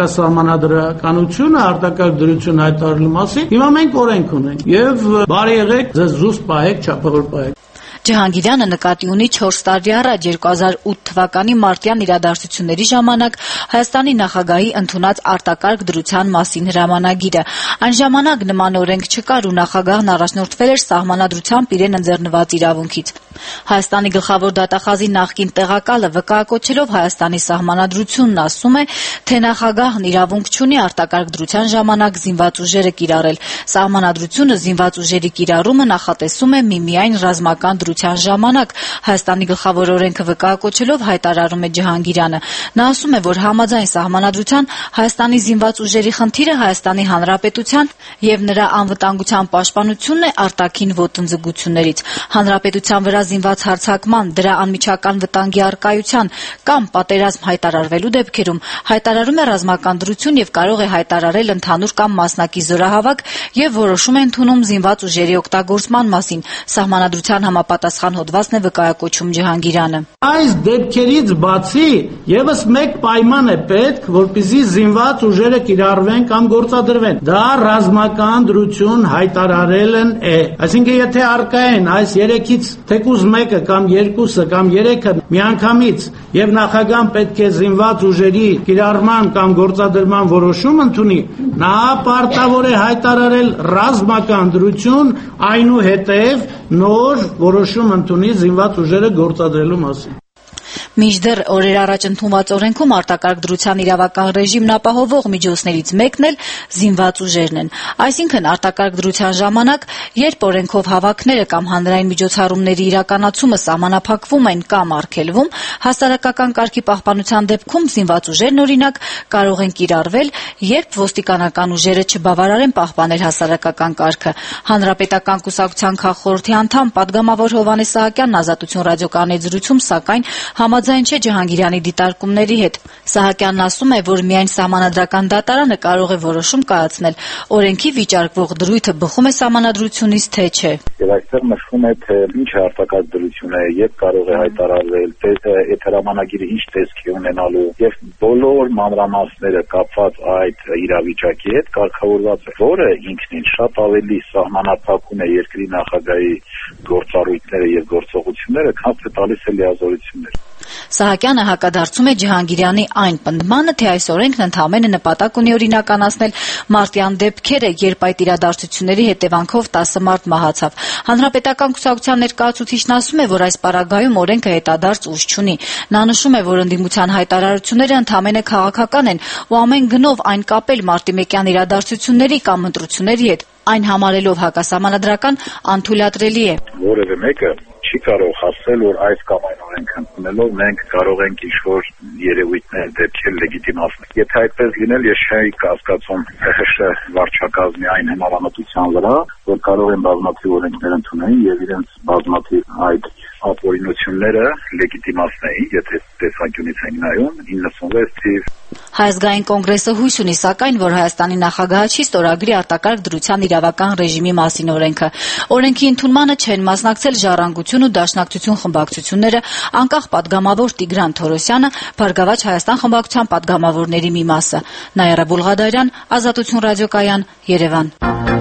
հակասահմանադրականությունը արտակարգ դրություն հայտարարելու մասին, հիմա մենք օրենք ունենք եւ բարի եղեք, ձեզ զուսպ պահեք, չափավոր պահեք։ Ջահանգիրյանը նկատի ունի 4 տարի առաջ 2008 թվականի մարտյան իրադարձությունների ժամանակ Հայաստանի նախագահի ընդունած արտակարգ դրության մասին հրամանագիրը։ Այն ժամանակ նման օրենք չկար ու նախագահն առաջնորդվել էր սահմանադրությամբ իրեն ընձեռնված իրավունքից։ Հայաստանի գլխավոր դատախազի նախկին տեղակալը վկայակոչելով Հայաստանի սահմանադրությունն ասում է, թե նախագահն իրավունք չունի արտակարգ դրության ժամանակ զինված ուժերը կիրառել։ Սահմանադրությունը զինված ուժերի կիրառումը նախատեսում է միմիայն ռազմական դրության ժամանակ։ Հայաստանի գլխավոր օրենքը վկայակոչելով հայտարարում է Ջահանգիրյանը։ Նա ասում է, որ համաձայն սահմանադրության Հայաստանի զինված ուժերի խնդիրը Հայաստանի Հանրապետության եւ նրա անվտանգության պաշտպանությունն է արտաքին ոտնձգություններից։ Հանրապետության վրա զինված հարձակման, դրա անմիջական վտանգի առկայության կամ պատերազմ հայտարարվելու դեպքերում հայտարարում է ռազմական դրություն եւ կարող է հայտարարել ընդհանուր կամ մասնակի զորահավաք եւ որոշում է ընդունում զինված ուժերի օգտագործման մասին։ Սահմանադրության համապատասխան հոդվածն է վկայակոչում Ջահանգիրյանը։ Այս դեպքերից բացի եւս մեկ պայման է պետք, որպեսզի զինված ուժերը կիրառվեն կամ գործադրվեն։ Դա ռազմական դրություն հայտարարելն է։ Այսինքն եթե արկա են այս 3-ից թեկուզ մեկը կամ երկուսը կամ երեքը միանգամից եւ նախագահան պետք է զինված ուժերի կիրառման կամ գործադրման որոշում ընդունի, նա պարտավոր է հայտարարել ռազմական դրություն, այնուհետև նոր որոշում ընդունի զինված ուժերը գործադրելու մասին։ Մինչդեռ օրեր առաջ ընդունված օրենքում արտակարգ դրության իրավական ռեժիմն ապահովող միջոցներից մեկն էլ զինված ուժերն են։ Այսինքն արտակարգ դրության ժամանակ, երբ օրենքով հավաքները կամ հանրային միջոցառումների իրականացումը սահմանափակվում են կամ արգելվում, հասարակական կարգի պահպանության դեպքում զինված ուժերն օրինակ կարող են կիրառվել, երբ ոստիկանական ուժերը չբավարարեն պահպանել հասարակական կարգը։ Հանրապետական կուսակցության քաղխորհրդի անդամ պատգամավոր Հովհաննես Սահակյանն Ազատություն ռադիոկայանի զրույցում սակայն համաձայն չէ Ջհանգիրյանի դիտարկումների հետ։ Սահակյանն ասում է, որ միայն Սահմանադրական դատարանը կարող է որոշում կայացնել, օրենքի վիճարկվող դրույթը բխում է Սահմանադրությունից, թե չէ։ Եվ այստեղ նշվում է, թե ինչ է արտակարգ դրություն է, երբ կարող է հայտարարվել, եթերամանագիրը ինչ տեսք է ունենալու, եւ բոլոր մանրամասները կապված այդ իրավիճակի հետ կարգավորված է, որը ինքնին շատ ավելի սահմանափակում է երկրի նախագահի գործառույթները եւ գործողությունները, քան թե տալիս է լիազորություններ։ Սահակյանը հակադարձում է Ջհանգիրյանի այն պնդմանը, թե այս օրենքն ընդհանրապես նպատակ ունի օրինականացնել մարտյան դեպքերը, երբ այդ իրադարձությունների հետևանքով 10 մարդ մահացավ։ Հանրապետական կուսակցության ներկայացուցիչն ասում է, որ այս պարագայում օրենքը հետադարձ ուժ չունի։ Նա նշում է, որ ընդդիմության հայտարարությունները ընդհանրապես քաղաքական են ու ամեն գնով այն կապել մարտի 1-յան իրադարձությունների կամ ընտրությունների հետ, այն համարելով հակասահմանադրական, անթույլատրելի է։ Որևէ մեկը չի կարող ասել, որ այս կամ այն օրենք ընդունելով մենք կարող ենք ինչ-որ երևույթներ դեպքեր լեգիտիմացնել։ Եթե այդպես լինել, ես չէի կասկածում ՀՀՇ վարչակազմի այն հնարավորության վրա, որ կարող են բազմաթիվ օրենքներ ընդունել եւ իրենց բազմաթիվ այդ ապօրինությունները լեգիտիմացնեին, եթե տեսանկյունից են նայում 96 թիվ։ Հայ ազգային կոնգրեսը հույս ունի, սակայն, որ Հայաստանի նախագահը չի ստորագրի արտակարգ դրության իրավական ռեժիմի մասին օրենքը։ Օրենքի ընդունմանը չեն մասնակցել Ժառանգություն ու Դաշնակցություն խմբակցությունները, անկախ պատգամավոր Տիգրան Թորոսյանը, Բարգավաճ Հայաստան խմբակցության պատգամավորների մի մասը։ Նայարա Բուլղադարյան, Ազատություն ռադիոկայան, Երևան։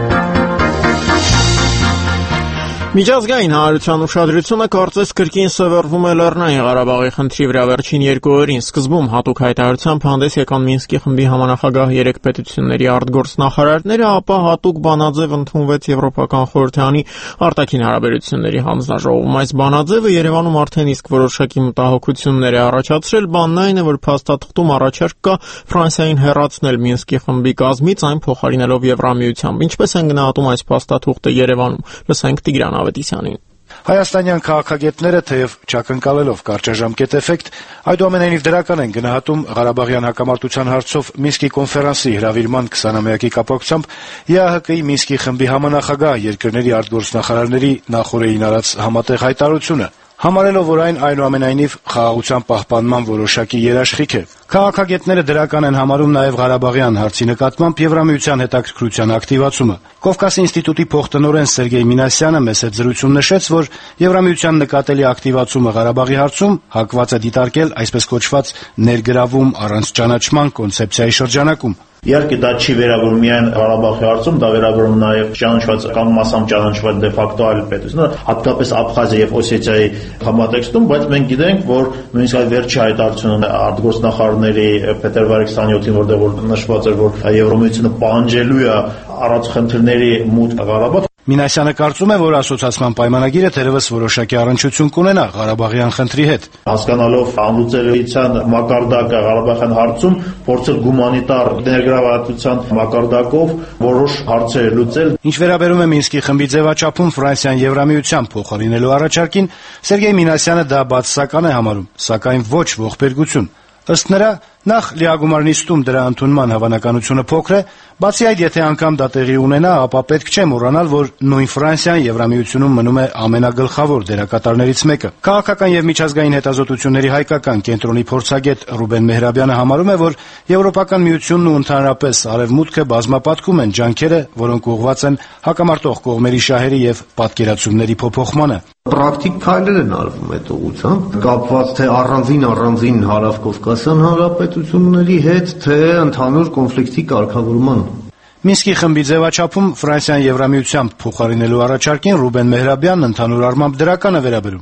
Միջազգային հանրության ուշադրությունը կարծես կրկին սևեռվում է Լեռնային Ղարաբաղի խնդրի վրա վերջին 2 օրերին։ Սկզբում հատուկ հայտարարությամբ հանդես եկան Մինսկի խմբի համանախագահ 3 պետությունների արտգործնախարարները, ապա հատուկ բանաձև ընդունվեց Եվրոպական խորհրդարանի արտաքին հարաբերությունների հանձնաժողովում։ Այս բանաձևը Երևանում արդեն իսկ որոշակի մտահոգություններ է առաջացրել։ Բանն այն է, որ փաստաթղթում առաջարկ կա Ֆրանսիային հեռացնել Մինսկի խմբի կազմից, այն փոխարինելով Եվրամիությամբ։ Ինչպես են գնահատում այս փաստաթուղթը Երևանում։ Լսենք Տիգրան Ավետիսյանին։ Հայաստանյան քաղաքագետները, թեև չակնկալելով կարճաժամկետ էֆեկտ, այդուամենայնիվ դրական են գնահատում Ղարաբաղյան հակամարտության հարցով Մինսկի կոնֆերանսի հրավիրման 20-ամյակի կապակցությամբ ԵԱՀԿ-ի Մինսկի խմբի համանախագահ երկրների արտգործնախարարների նախորդին արած համատեղ հայտարարությունը, համարելով, որ այն այնուամենայնիվ խաղաղության պահպանման որոշակի երաշխիք է։ Քաղաքագետները դրական են համարում նաև Ղարաբաղյան հարցի նկատմամբ Եվրամիության հետաքրքրության ակտիվացումը։ Կովկասի ինստիտուտի փոխտնօրեն Սերգեյ Մինասյանը մեծ զրույցում նշեց, որ Եվրամիության նկատելի ակտիվացումը Ղարաբաղի հարցում հակված է դիտարկել այսպես կոչված ներգրավում առանց ճանաչման կոնցեպցիայի շրջանակում։ Իհարկե դա չի վերաբերում միայն Ղարաբաղի հարցում, դա վերաբերում նաև ճանաչված կամ մասամբ ճանաչված դե ֆակտո այլ պետություններ, հատկապես Աբխազիա եւ Օսեթիայի համատեքստում, բայց մենք գիտենք, որ նույնիսկ այդ վերջի հայտարարությունը արտգործնախարարների փետրվարի 27-ին, որտեղ նշված էր, որ Եվրամիությունը պահանջելու է առանց խնդիրների մուտք Ղարաբաղ։ Մինասյանը կարծում է, որ ասոցիացման պայմանագիրը թերևս որոշակի առնչություն կունենա Ղարաբաղյան խնդրի հետ։ Հասկանալով անլուծելիության մակարդակը Ղարաբաղյան հարցում, փորձել հումանիտար ներգրավվածության մակարդակով որոշ հարցեր լուծել։ Ինչ վերաբերում է Մինսկի խմբի ձևաչափում Ֆրանսիան Եվրամիության փոխարինելու առաջարկին, Սերգեյ Մինասյանը դա բացասական է համարում, սակայն ոչ ողբերգություն։ Ըստ նրա, նախ լիագումար նիստում դրա ընդունման հավանականությունը փոքր է, բացի այդ, եթե անգամ դա տեղի ունենա, ապա պետք չէ մոռանալ, որ նույն Ֆրանսիան Եվրամիությունում մնում է ամենագլխավոր դերակատարներից մեկը։ Քաղաքական եւ միջազգային հետազոտությունների հայկական կենտրոնի փորձագետ Ռուբեն Մեհրաբյանը համարում է, որ Եվրոպական միությունն ու ընդհանրապես Արևմուտքը բազմապատկում են ջանքերը, որոնք ուղղված են հակամարտող կողմերի շահերի եւ պատկերացումների փոփոխմանը։ Պրակտիկ քայլեր են արվում այդ ուղղությամբ, կապված թե առանձին հարավկովկասյան հանրապետությունների հետ, թե ընդհանուր կոնֆլիկտի կարգավորման։ Մինսկի խմբի ձևաչափում Ֆրանսիան Եվրամիությամբ փոխարինելու առաջարկին Ռուբեն Մեհրաբյանն ընդհանուր առմամբ դրական է վերաբերում։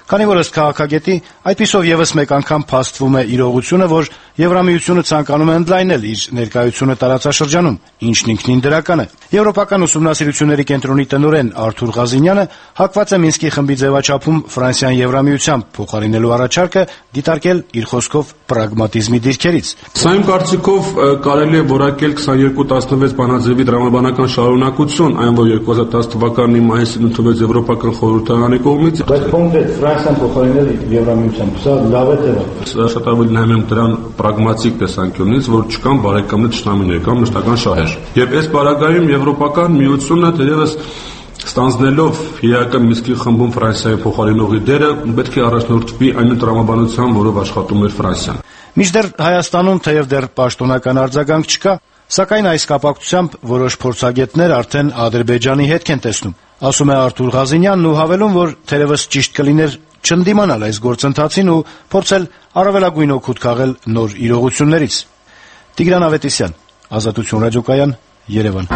Քանի որ ըստ քաղաքագետի այդպիսով եւս մեկ անգամ փաստվում է իրողությունը, որ Եվրամիությունը ցանկանում է ընդլայնել իր ներկայությունը տարածաշրջանում, ինչն ինքնին դրական է։ Եվրոպական ուսումնասիրությունների կենտրոնի տնօրեն Արթուր Ղազինյանը հակված է Մինսկի խմբի ձևաչափում Ֆրանսիան Եվրամիությամբ փոխարինելու առաջարկը դիտարկել իր խոսքով պրագմատիզմի դիրքերից։ Սա իմ կարծիքով կարելի է որակել 22-16 բանաձևի դրամաբանական շարունակություն, այն որ 2010 թվականի մայիսին ընդունվեց Եվրոպական խորհրդարանի կողմից։ Բայց կոնկրետ Ֆրանսիան փոխարինել Եվրամիությամբ, սա լավ է թե վատ։ Շատ ավելի նայում եմ դրան պրագմատիկ տեսանկյունից, որ չկան բարեկամներ ճշտամիներ, կան մշտական շահեր։ Եվ այս բարագայում Եվրոպական միությունը դերևս ստանձնելով իրական Մինսկի խմբում Ֆրանսիայի փոխարինողի դերը, պետք է առաջնորդվի այն տրամաբանությամբ, որով աշխատում էր Ֆրանսիան։ Մինչդեռ Հայաստանում թեև դեռ պաշտոնական արձագանք չկա, սակայն այս կապակցությամբ որոշ փորձագետներ արդեն Ադրբեջանի հետք են տեսնում, ասում է Արթուր Ղազինյանն ու հավելում, որ թերևս ճիշտ կլիներ չընդդիմանալ այս գործընթացին ու փորձել առավելագույն օգուտ քաղել նոր իրողություններից։ Տիգրան Ավետիսյան, Ազատություն ռադիոկայան, Երևան։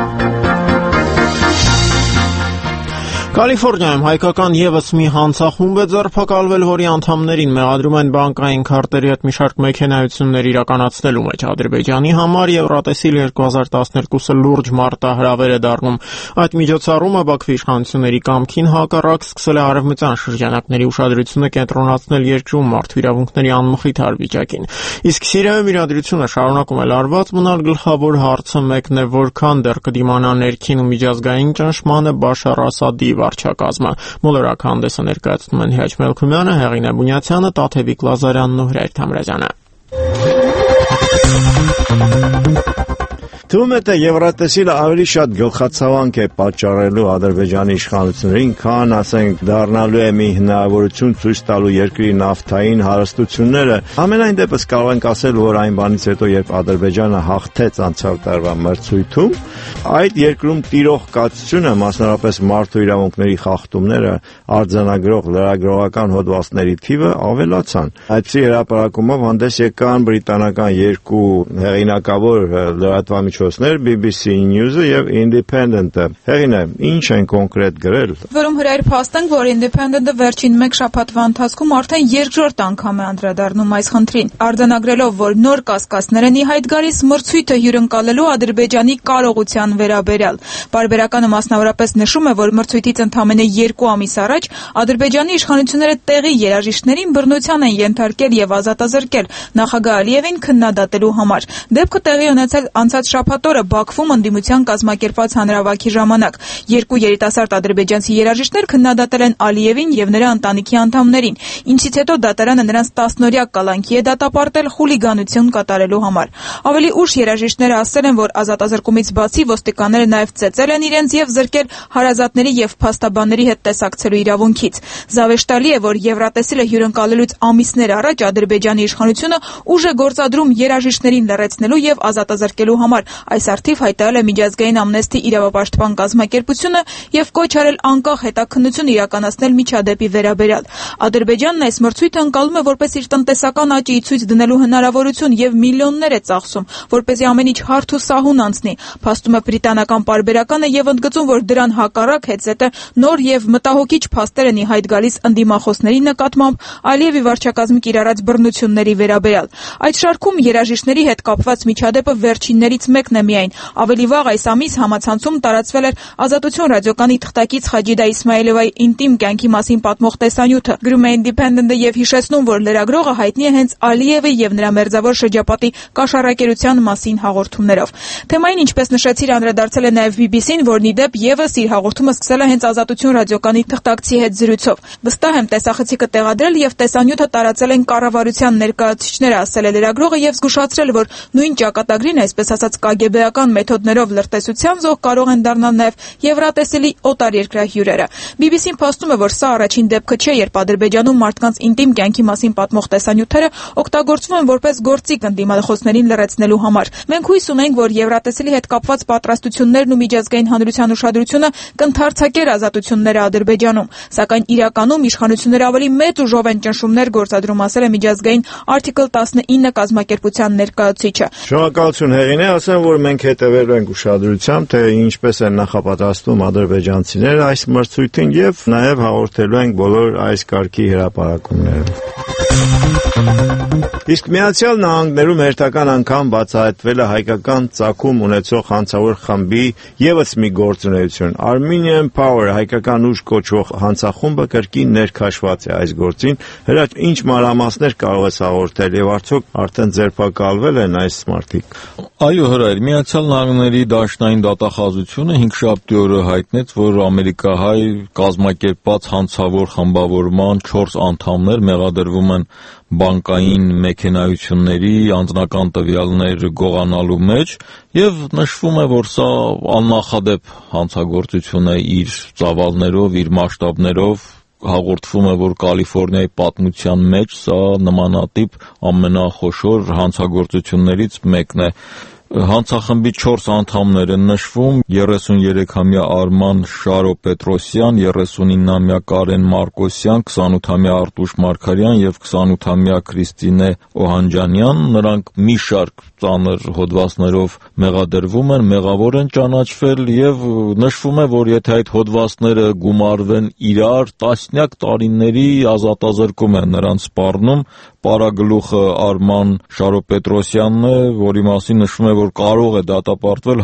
Կալիֆոռնիայում հայկական եւս մի հանցախումբ է ձերբակալվել, որի անդամներին մեղադրում են բանկային քարտերի հետ մի շարք մեքենայություններ իրականացնելու մեջ։ Ադրբեջանի համար Եվրատեսիլ 2012-ը լուրջ մարտահրավեր է դառնում։ Այդ միջոցառումը Բաքվի իշխանությունների կամքին հակառակ սկսել է արևմտյան շրջանակների ուշադրությունը կենտրոնացնել երկրում մարդու իրավունքների անմխիթար վիճակին։ Իսկ Սիրիայում իրադրությունը շարունակում է լարված մնալ, գլխավոր հարցը մեկն է, որքան դեռ կդիմանա ներքին ու միջազգային ճնշմանը Բաշար Ասադի վարչակազմը։ Մոլորակ հանդեսը ներկայացնում են Հիաչ Մելքումյանը, Հեղինե Բունյացյանը, Տաթևիկ Լազարյանն ու Հրայր Թամրազյանը։ Թվում է, թե Եվրատեսիլը ավելի շատ գլխացավանք է պատճառելու Ադրբեջանի իշխանություններին, քան, ասենք, դառնալու է մի հնարավորություն ցույց տալու երկրի նավթային հարստությունները։ Ամենայն դեպս կարող ենք ասել, որ այն բանից հետո, երբ Ադրբեջանը հաղթեց անցյալ տարվա մրցույթում, այդ երկրում տիրող կացությունը, մասնավորապես մարդու իրավունքների խախտումները արձանագրող լրագրողական հոդվածների թիվը ավելացան։ Այդպիսի հրապարակումով հանդես եկան բրիտանական երկու հեղինակավոր լրատվամիջոցներ BBC News-ը եւ Independent-ը։ Հեղինե, ինչ են կոնկրետ գրել։ Որում հրայր փաստենք, որ Independent-ը վերջին մեկ շաբաթվա ընթացքում արդեն երկրորդ անգամ է անդրադառնում այս խնդրին, արձանագրելով, որ նոր կասկածներ են ի հայտ գալիս մրցույթը հյուրընկալելու Ադրբեջանի կարողության վերաբերյալ։ Պարբերականը մասնավորապես նշում է, որ մրցույթից ընդամենը 2 ամիս առաջ Ադրբեջանի իշխանությունները տեղի երաժիշտներին բռնության են ենթարկել եւ ազատազրկել նախագահ Ալիևին քննադատելու համար։ Դեպքը տեղի ունեցել անցած շաբաթ օրը Բաքվում ընդդիմության կազմակերպված հանրահավաքի ժամանակ։ Երկու երիտասարդ ադրբեջանցի երաժիշտներ քննադատել են Ալիևին եւ նրա ընտանիքի անդամներին, ինչից հետո դատարանը նրանց 10-օրյա կալանքի է դատապարտել խուլիգանություն կատարելու համար։ Ավելի ուշ երաժիշտները ասել են, որ ազատազրկումից բացի ոստիկանները նաեւ ծեծել են իրենց եւ զրկել հարազատների եւ փաստաբանների հետ տեսակցելու իրավունքից։ Զավեշտալի է, որ Եվրատեսիլը հյուրընկալելուց ամիսներ առաջ Ադրբեջանի իշխանությունը ուժ է գործադրում երաժիշտներին լռեցնելու եւ ազատազրկելու համար։ Այս արդիվ հայտարարել է Միջազգային ամնեստի իրավապաշտպան կազմակերպությունը եւ կոչ արել անկախ հետաքննություն իրականացնել միջադեպի վերաբերյալ։ Ադրբեջանն այս մրցույթը ընկալում է որպես իր տնտեսական աճի ցույց դնելու հնարավորություն եւ միլիոններ է ծախսում, որպեսզի ամեն ինչ հարթ ու սահուն անցնի։ Փաստում է բրիտանական պարբերականը եւ ընդգծում, որ դրան հակառակ հետզհետե նոր եւ մտահոգիչ փաստեր են ի հայտ գալիս ընդդիմախոսների նկատմամբ Ալիևի վարչակազմի կիրառած բռնությունների վերաբերյալ։ Այդ շարքում երաժիշտների հետ կապված միջադեպը վերջիններից մեկն է միայն։ Ավելի վաղ այս ամիս համացանցում տարածվել էր Ազատություն ռադիոկանի թղթակից Խաջիդա Իսմայելովայի ինտիմ կյանքի մասին պատմող տեսանյութը։ Գրում է Independent-ը եւ հիշեցնում, որ լրագրողը հայտնի է հենց Ալիևի եւ նրա մերձավոր շրջապատի կաշառակերության մասին հաղորդումներով։ Թեմային, ինչպես նշեցիր, անդրադարձել է նաեւ BBC-ն, որն ի դեպ եւս իր հաղորդումը սկսել է հենց Ազատություն ռադիոկանի թղթակցի հետ զրույցով։ Վստահ եմ, տեսախցիկը տեղադրել եւ տեսանյութը տարածել են կառավարության ներկայացուցիչները, ասել է լրագրողը եւ զգուշացրել, որ նույն ճակատագրին, այսպես ասած կագեբեական մեթոդներով լրտեսության զոհ կարող են դառնալ նաեւ Եվրատեսիլի օտարերկրյա հյուրերը։ BBC-ն փաստում է, որ սա առաջին դեպքը չէ, երբ Ադրբեջանում մարդկանց ինտիմ կյանքի մասին պատմող տեսանյութերը օգտագործվում են որպես գործիք ընդդիմախոսներին լրացնելու համար։ Մենք հույս ունենք, որ Եվրատեսիլի հետ կապված պատրաստություններն ու միջազգային հանրության ուշադրությունը կընդարձակեր ազատությունները Ադրբեջանում։ Սակայն իրականում իշխանությունները ավելի մեծ ուժով են ճնշումներ գործադրում, ասել է միջազգային Article 19 կազմակերպության ներկայացուցիչը։ Շնորհակալություն Հեղինե, ասեմ, որ մենք հետևելու ենք ուշադրությամբ, թե ինչպես են նախապատրաստում ադրբեջանցիները այս մրցույթին եւ նաեւ հաղորդելու ենք բոլոր այս կարգի հրապարակումները։ Իսկ Միացյալ Նահանգներում հերթական անգամ բացահայտվել է հայկական ծագում ունեցող հանցավոր խմբի ևս մի գործունեություն։ Armenian Power հայկական ուժ կոչվող հանցախումբը կրկին ներքաշված է այս գործին։ Հրաչ ինչ մանրամասներ կարող ես հաղորդել եւ արդյոք արդեն ձերբակալվել են այս մարդիկ։ Այո, հրայր, Միացյալ Նահանգների Դաշնային դատախազությունը 5-շաբթի օրը հայտնեց, որ ամերիկահայ կազմակերպված հանցավոր խմբավորման 4 անդամներ մեղադրվում են բանկային մեքենայությունների անձնական տվյալներ գողանալու մեջ եւ նշվում է, որ սա աննախադեպ հանցագործություն է իր ծավալներով, իր մասշտաբներով։ Հաղորդվում է, որ Կալիֆոռնիայի պատմության մեջ սա նմանատիպ ամենախոշոր հանցագործություններից մեկն է։ Հանցախմբի 4 անդամներ են նշվում՝ 33-ամյա Արման Շարո Պետրոսյան, 39-ամյա Կարեն Մարկոսյան, 28-ամյա Արտուշ Մարգարյան եւ 28-ամյա Քրիստինե Օհանջանյան։ Նրանք մի շարք ծանր հոդվածներով մեղադրվում են, մեղավոր են ճանաչվել եւ նշվում է, որ եթե այդ հոդվածները գումարվեն իրար, տասնյակ տարիների ազատազրկում են նրանց սպառնում։ Պարագլուխը Արման Շարո Պետրոսյանն է, որի մասին նշվում է, որ կարող է դատապարտվել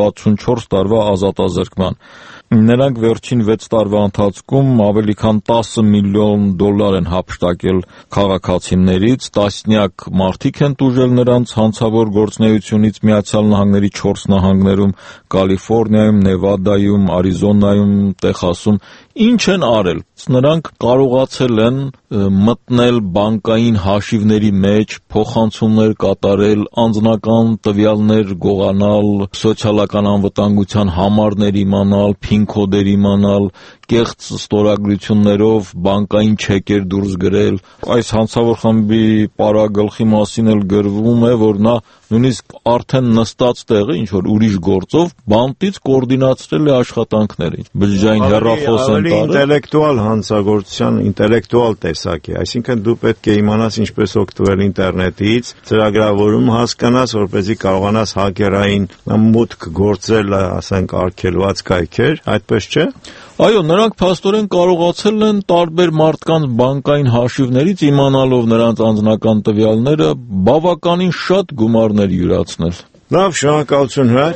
164 տարվա ազատազրկման։ Նրանք վերջին 6 տարվա ընթացքում ավելի քան $10 միլիոն են հափշտակել քաղաքացիներից, տասնյակ մարդիկ են տուժել նրանց հանցավոր գործունեությունից Միացյալ Նահանգների 4 նահանգներում՝ Կալիֆոռնիայում, Նևադայում, Արիզոնայում, Տեխասում։ Ինչ են արել։ Նրանք կարողացել են մտնել բանկային հաշիվների մեջ, փոխանցումներ կատարել, անձնական տվյալներ գողանալ, սոցիալական անվտանգության համարներ իմանալ, PIN-կոդեր իմանալ, կեղծ ստորագրություններով բանկային չեկեր դուրս գրել։ Այս հանցավոր խմբի պարագլխի մասին էլ գրվում է, որ նա նույնիսկ արդեն նստած տեղը ինչ որ ուրիշ գործով բանտից կոորդինացրել է աշխատանքները։ Բջջային հեռախոս են տարել։ Ինտելեկտուալ հանցագործության ինտելեկտուալ տեսակ է, այսինքն դու պետք է իմանաս ինչպես օգտվել ինտերնետից, ծրագրավորում հասկանաս, որպեսզի կարողանաս հակերային մուտք գործել, ասենք, արգելված կայքեր, այդպես չէ։ Այո, նրանք փաստորեն կարողացել են տարբեր մարդկանց բանկային հաշիվներից իմանալով նրանց անձնական տվյալները բավականին շատ գումարներ յուրացնել։ Լավ, շնորհակալություն Հրաչ։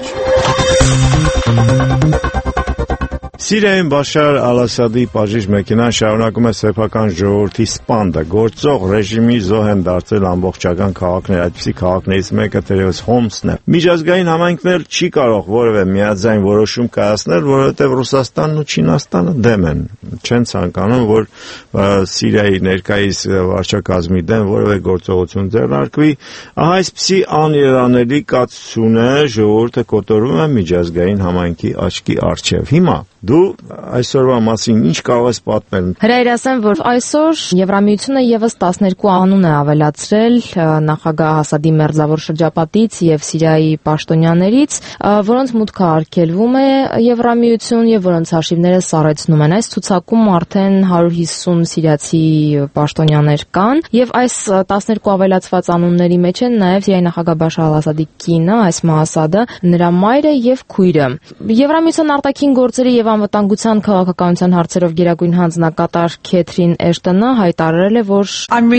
Սիրիայում Բաշար Ալ-Ասադի բաժիշտ մեքենան շարունակում է սեփական ժողովրդի սպանդը։ Գործող ռեժիմի զոհ են դարձել ամբողջական քաղաքներ, այդպիսի քաղաքներից մեկը թերևս Հոմսն է։ Միջազգային համայնքն էլ չի կարող որևէ միաձայն որոշում կայացնել, որովհետև Ռուսաստանն ու Չինաստանը դեմ են։ Չեն ցանկանում, որ Սիրիայի ներկայիս վարչակազմի դեմ որևէ գործողություն ձեռնարկվի։ Ահա այսպիսի աներանելի կացություն է, ժողովուրդը կոտորվում է միջազգային համայնքի աչքի առջև։ Հիմա դու այսօրվա մասին ինչ կարող ես պատմել։ Հրայր ասեմ, որ այսօր Եվրամիությունը եւս 12 անուն է ավելացրել նախագահ Ասադի մերձավոր շրջապատից եւ Սիրիայի պաշտոնյաներից, որոնց մուտքը արգելվում է Եվրամիություն եւ որոնց հաշիվները սառեցնում են։ Այս ցուցակում արդեն 150 սիրիացի պաշտոնյաներ կան եւ այս 12 ավելացված անունների մեջ են նաեւ Սիրիայի նախագահ Բաշար Ալ-Ասադի կինը, Այսմա Ասադը, նրա մայրը եւ քույրը։ Եվրամիության արտաքին գործերի եւ անվտանգության քաղաքականության հարցերով գերագույն հանձնակատար Քեթրին Էշտոնը հայտարարել է, որ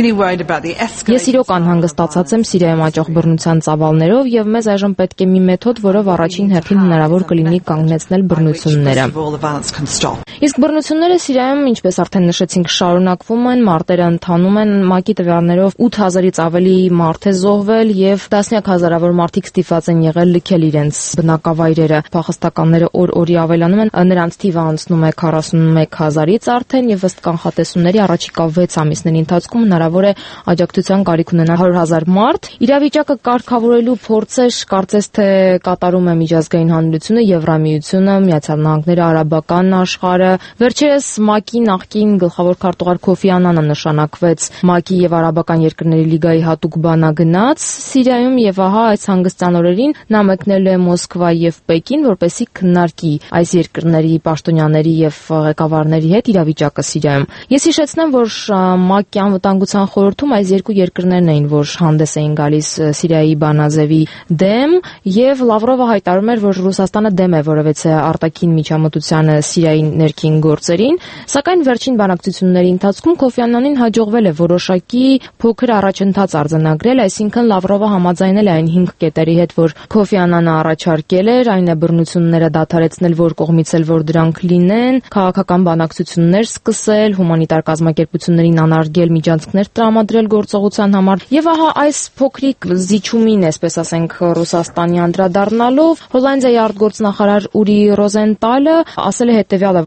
ես իրոք անհանգստացած եմ Սիրիայում աճող բռնության ծավալներով եւ մեզ այժմ պետք է մի մեթոդ, որով առաջին հերթին հնարավոր կլինի կանգնեցնել բռնությունները։ Իսկ բռնությունները Սիրիայում, ինչպես արդեն նշեցինք, շարունակվում են, մարտերը ընթանում են, ՄԱԿ-ի տվյալներով 8000-ից ավելի մարդ է զոհվել եւ տասնյակ հազարավոր մարդիկ ստիպված են եղել լքել իրենց բնակավայրերը։ Փախստականները օր-օրի ավելանում են, նրանց թիվը անցնում է 41000-ից արդեն եւ ըստ կանխատեսումների առաջիկա 6 ամիսների ընթացքում հնարավոր է աջակցության կարիք ունենալ 100,000 մարդ։ Իրավիճակը կարգավորելու փորձեր կարծես թե կատարում է միջազգային հանրությունը, Եվրամիությունը, Միացյալ Նահանգները, Արաբական աշխարհը։ Վերջերս ՄԱԿ-ի նախկին գլխավոր քարտուղար Քոֆի Անանը նշանակվեց ՄԱԿ-ի եւ Արաբական երկրների լիգայի հատուկ բանագնաց Սիրիայում եւ ահա այս հանգստյան օրերին նա մեկնել է Մոսկվա եւ Պեկին, որպեսզի քննարկի այս երկրների պաշտոնյաների եւ ղեկավարների հետ իրավիճակը Սիրիայում։ Ես հիշեցնեմ, որ ՄԱԿ-ի անվտանգության խորհրդում այս երկու երկրներն էին, որ հանդես էին գալիս Սիրիայի բանաձևի դեմ, եւ Լավրովը հայտարարում էր, որ Ռուսաստանը դեմ է որևէ արտաքին միջամտությանը Սիրիայի ներքին գործերին, սակայն վերջին բանակցությունների ընթացքում Քոֆի Անանին հաջողվել է որոշակի փոքր առաջընթաց արձանագրել, այսինքն Լավրովը համաձայնել է այն 5 կետերի հետ, որ Քոֆի Անանը առաջարկել էր, այն է բռնությունները դադարեցնել, որ կողմից էլ որ դրանք լինեն, քաղաքական բանակցություններ սկսել, հումանիտար կազմակերպություններին անարգել միջանցքներ տրամադրել գործողության համար։ Եվ ահա այս փոքրիկ զիջումին, այսպես ասենք, Ռուսաստանի անդրադառնալով Հոլանդիայի արտգործնախարար Ուրի Ռոզենտալը ասել է հետևյալը.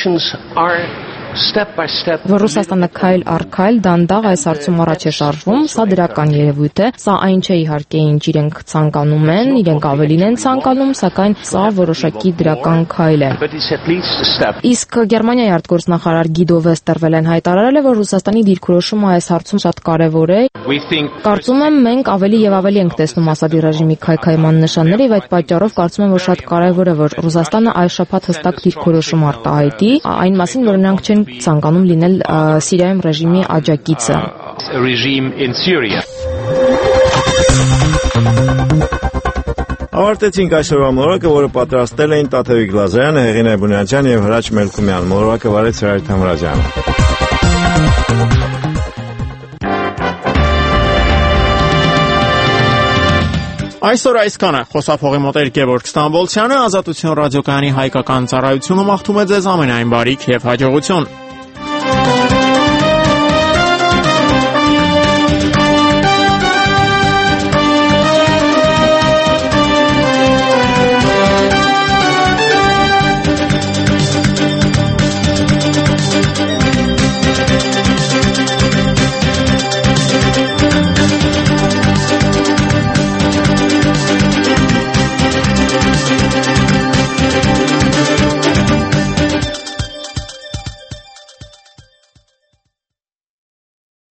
որ Ռուսաստանը քայլ առ քայլ դանդաղ այս հարցում առաջ է շարժվում, սա դրական երևույթ է, սա այն չէ իհարկե ինչ իրենք ցանկանում են, իրենք ավելին են ցանկանում, սակայն սա որոշակի դրական քայլ է։ Իսկ Գերմանիայի արտգործնախարար Գիդո Վեստերվելեն հայտարարել է, որ Ռուսաստանի դիրքորոշումը այս հարցում շատ կարևոր է։ Կարծում եմ մենք ավելի եւ ավելի ենք տեսնում Ասադի ռեժիմի քայքայման նշանները եւ այդ պատճառով կարծում եմ, որ շատ կարևոր է, որ Ռուսաստանը այս շաբաթ հստակ դիրքորոշում արտահայտի այն մասին, որ նրանք չեն ցանկանում լինել Սիրիայում ռեժիմի աջակիցը։ Ավարտեցինք այսօրվա մոլորակը, որը պատրաստել էին Տաթևիկ Լազարյանը, Հեղինե Բունյացյան եւ Հրաչ Մելքումյան։ Մոլորակը վարեց Հրայր Թամրազյանը։ Այսօր այսքանը խոսափողի մոտ Գևորգ Ստամբոլցյանը, Ազատություն ռադիոկայանի հայկական ծառայությունը մաղթում է ձեզ ամենայն բարիք եւ հաջողություն։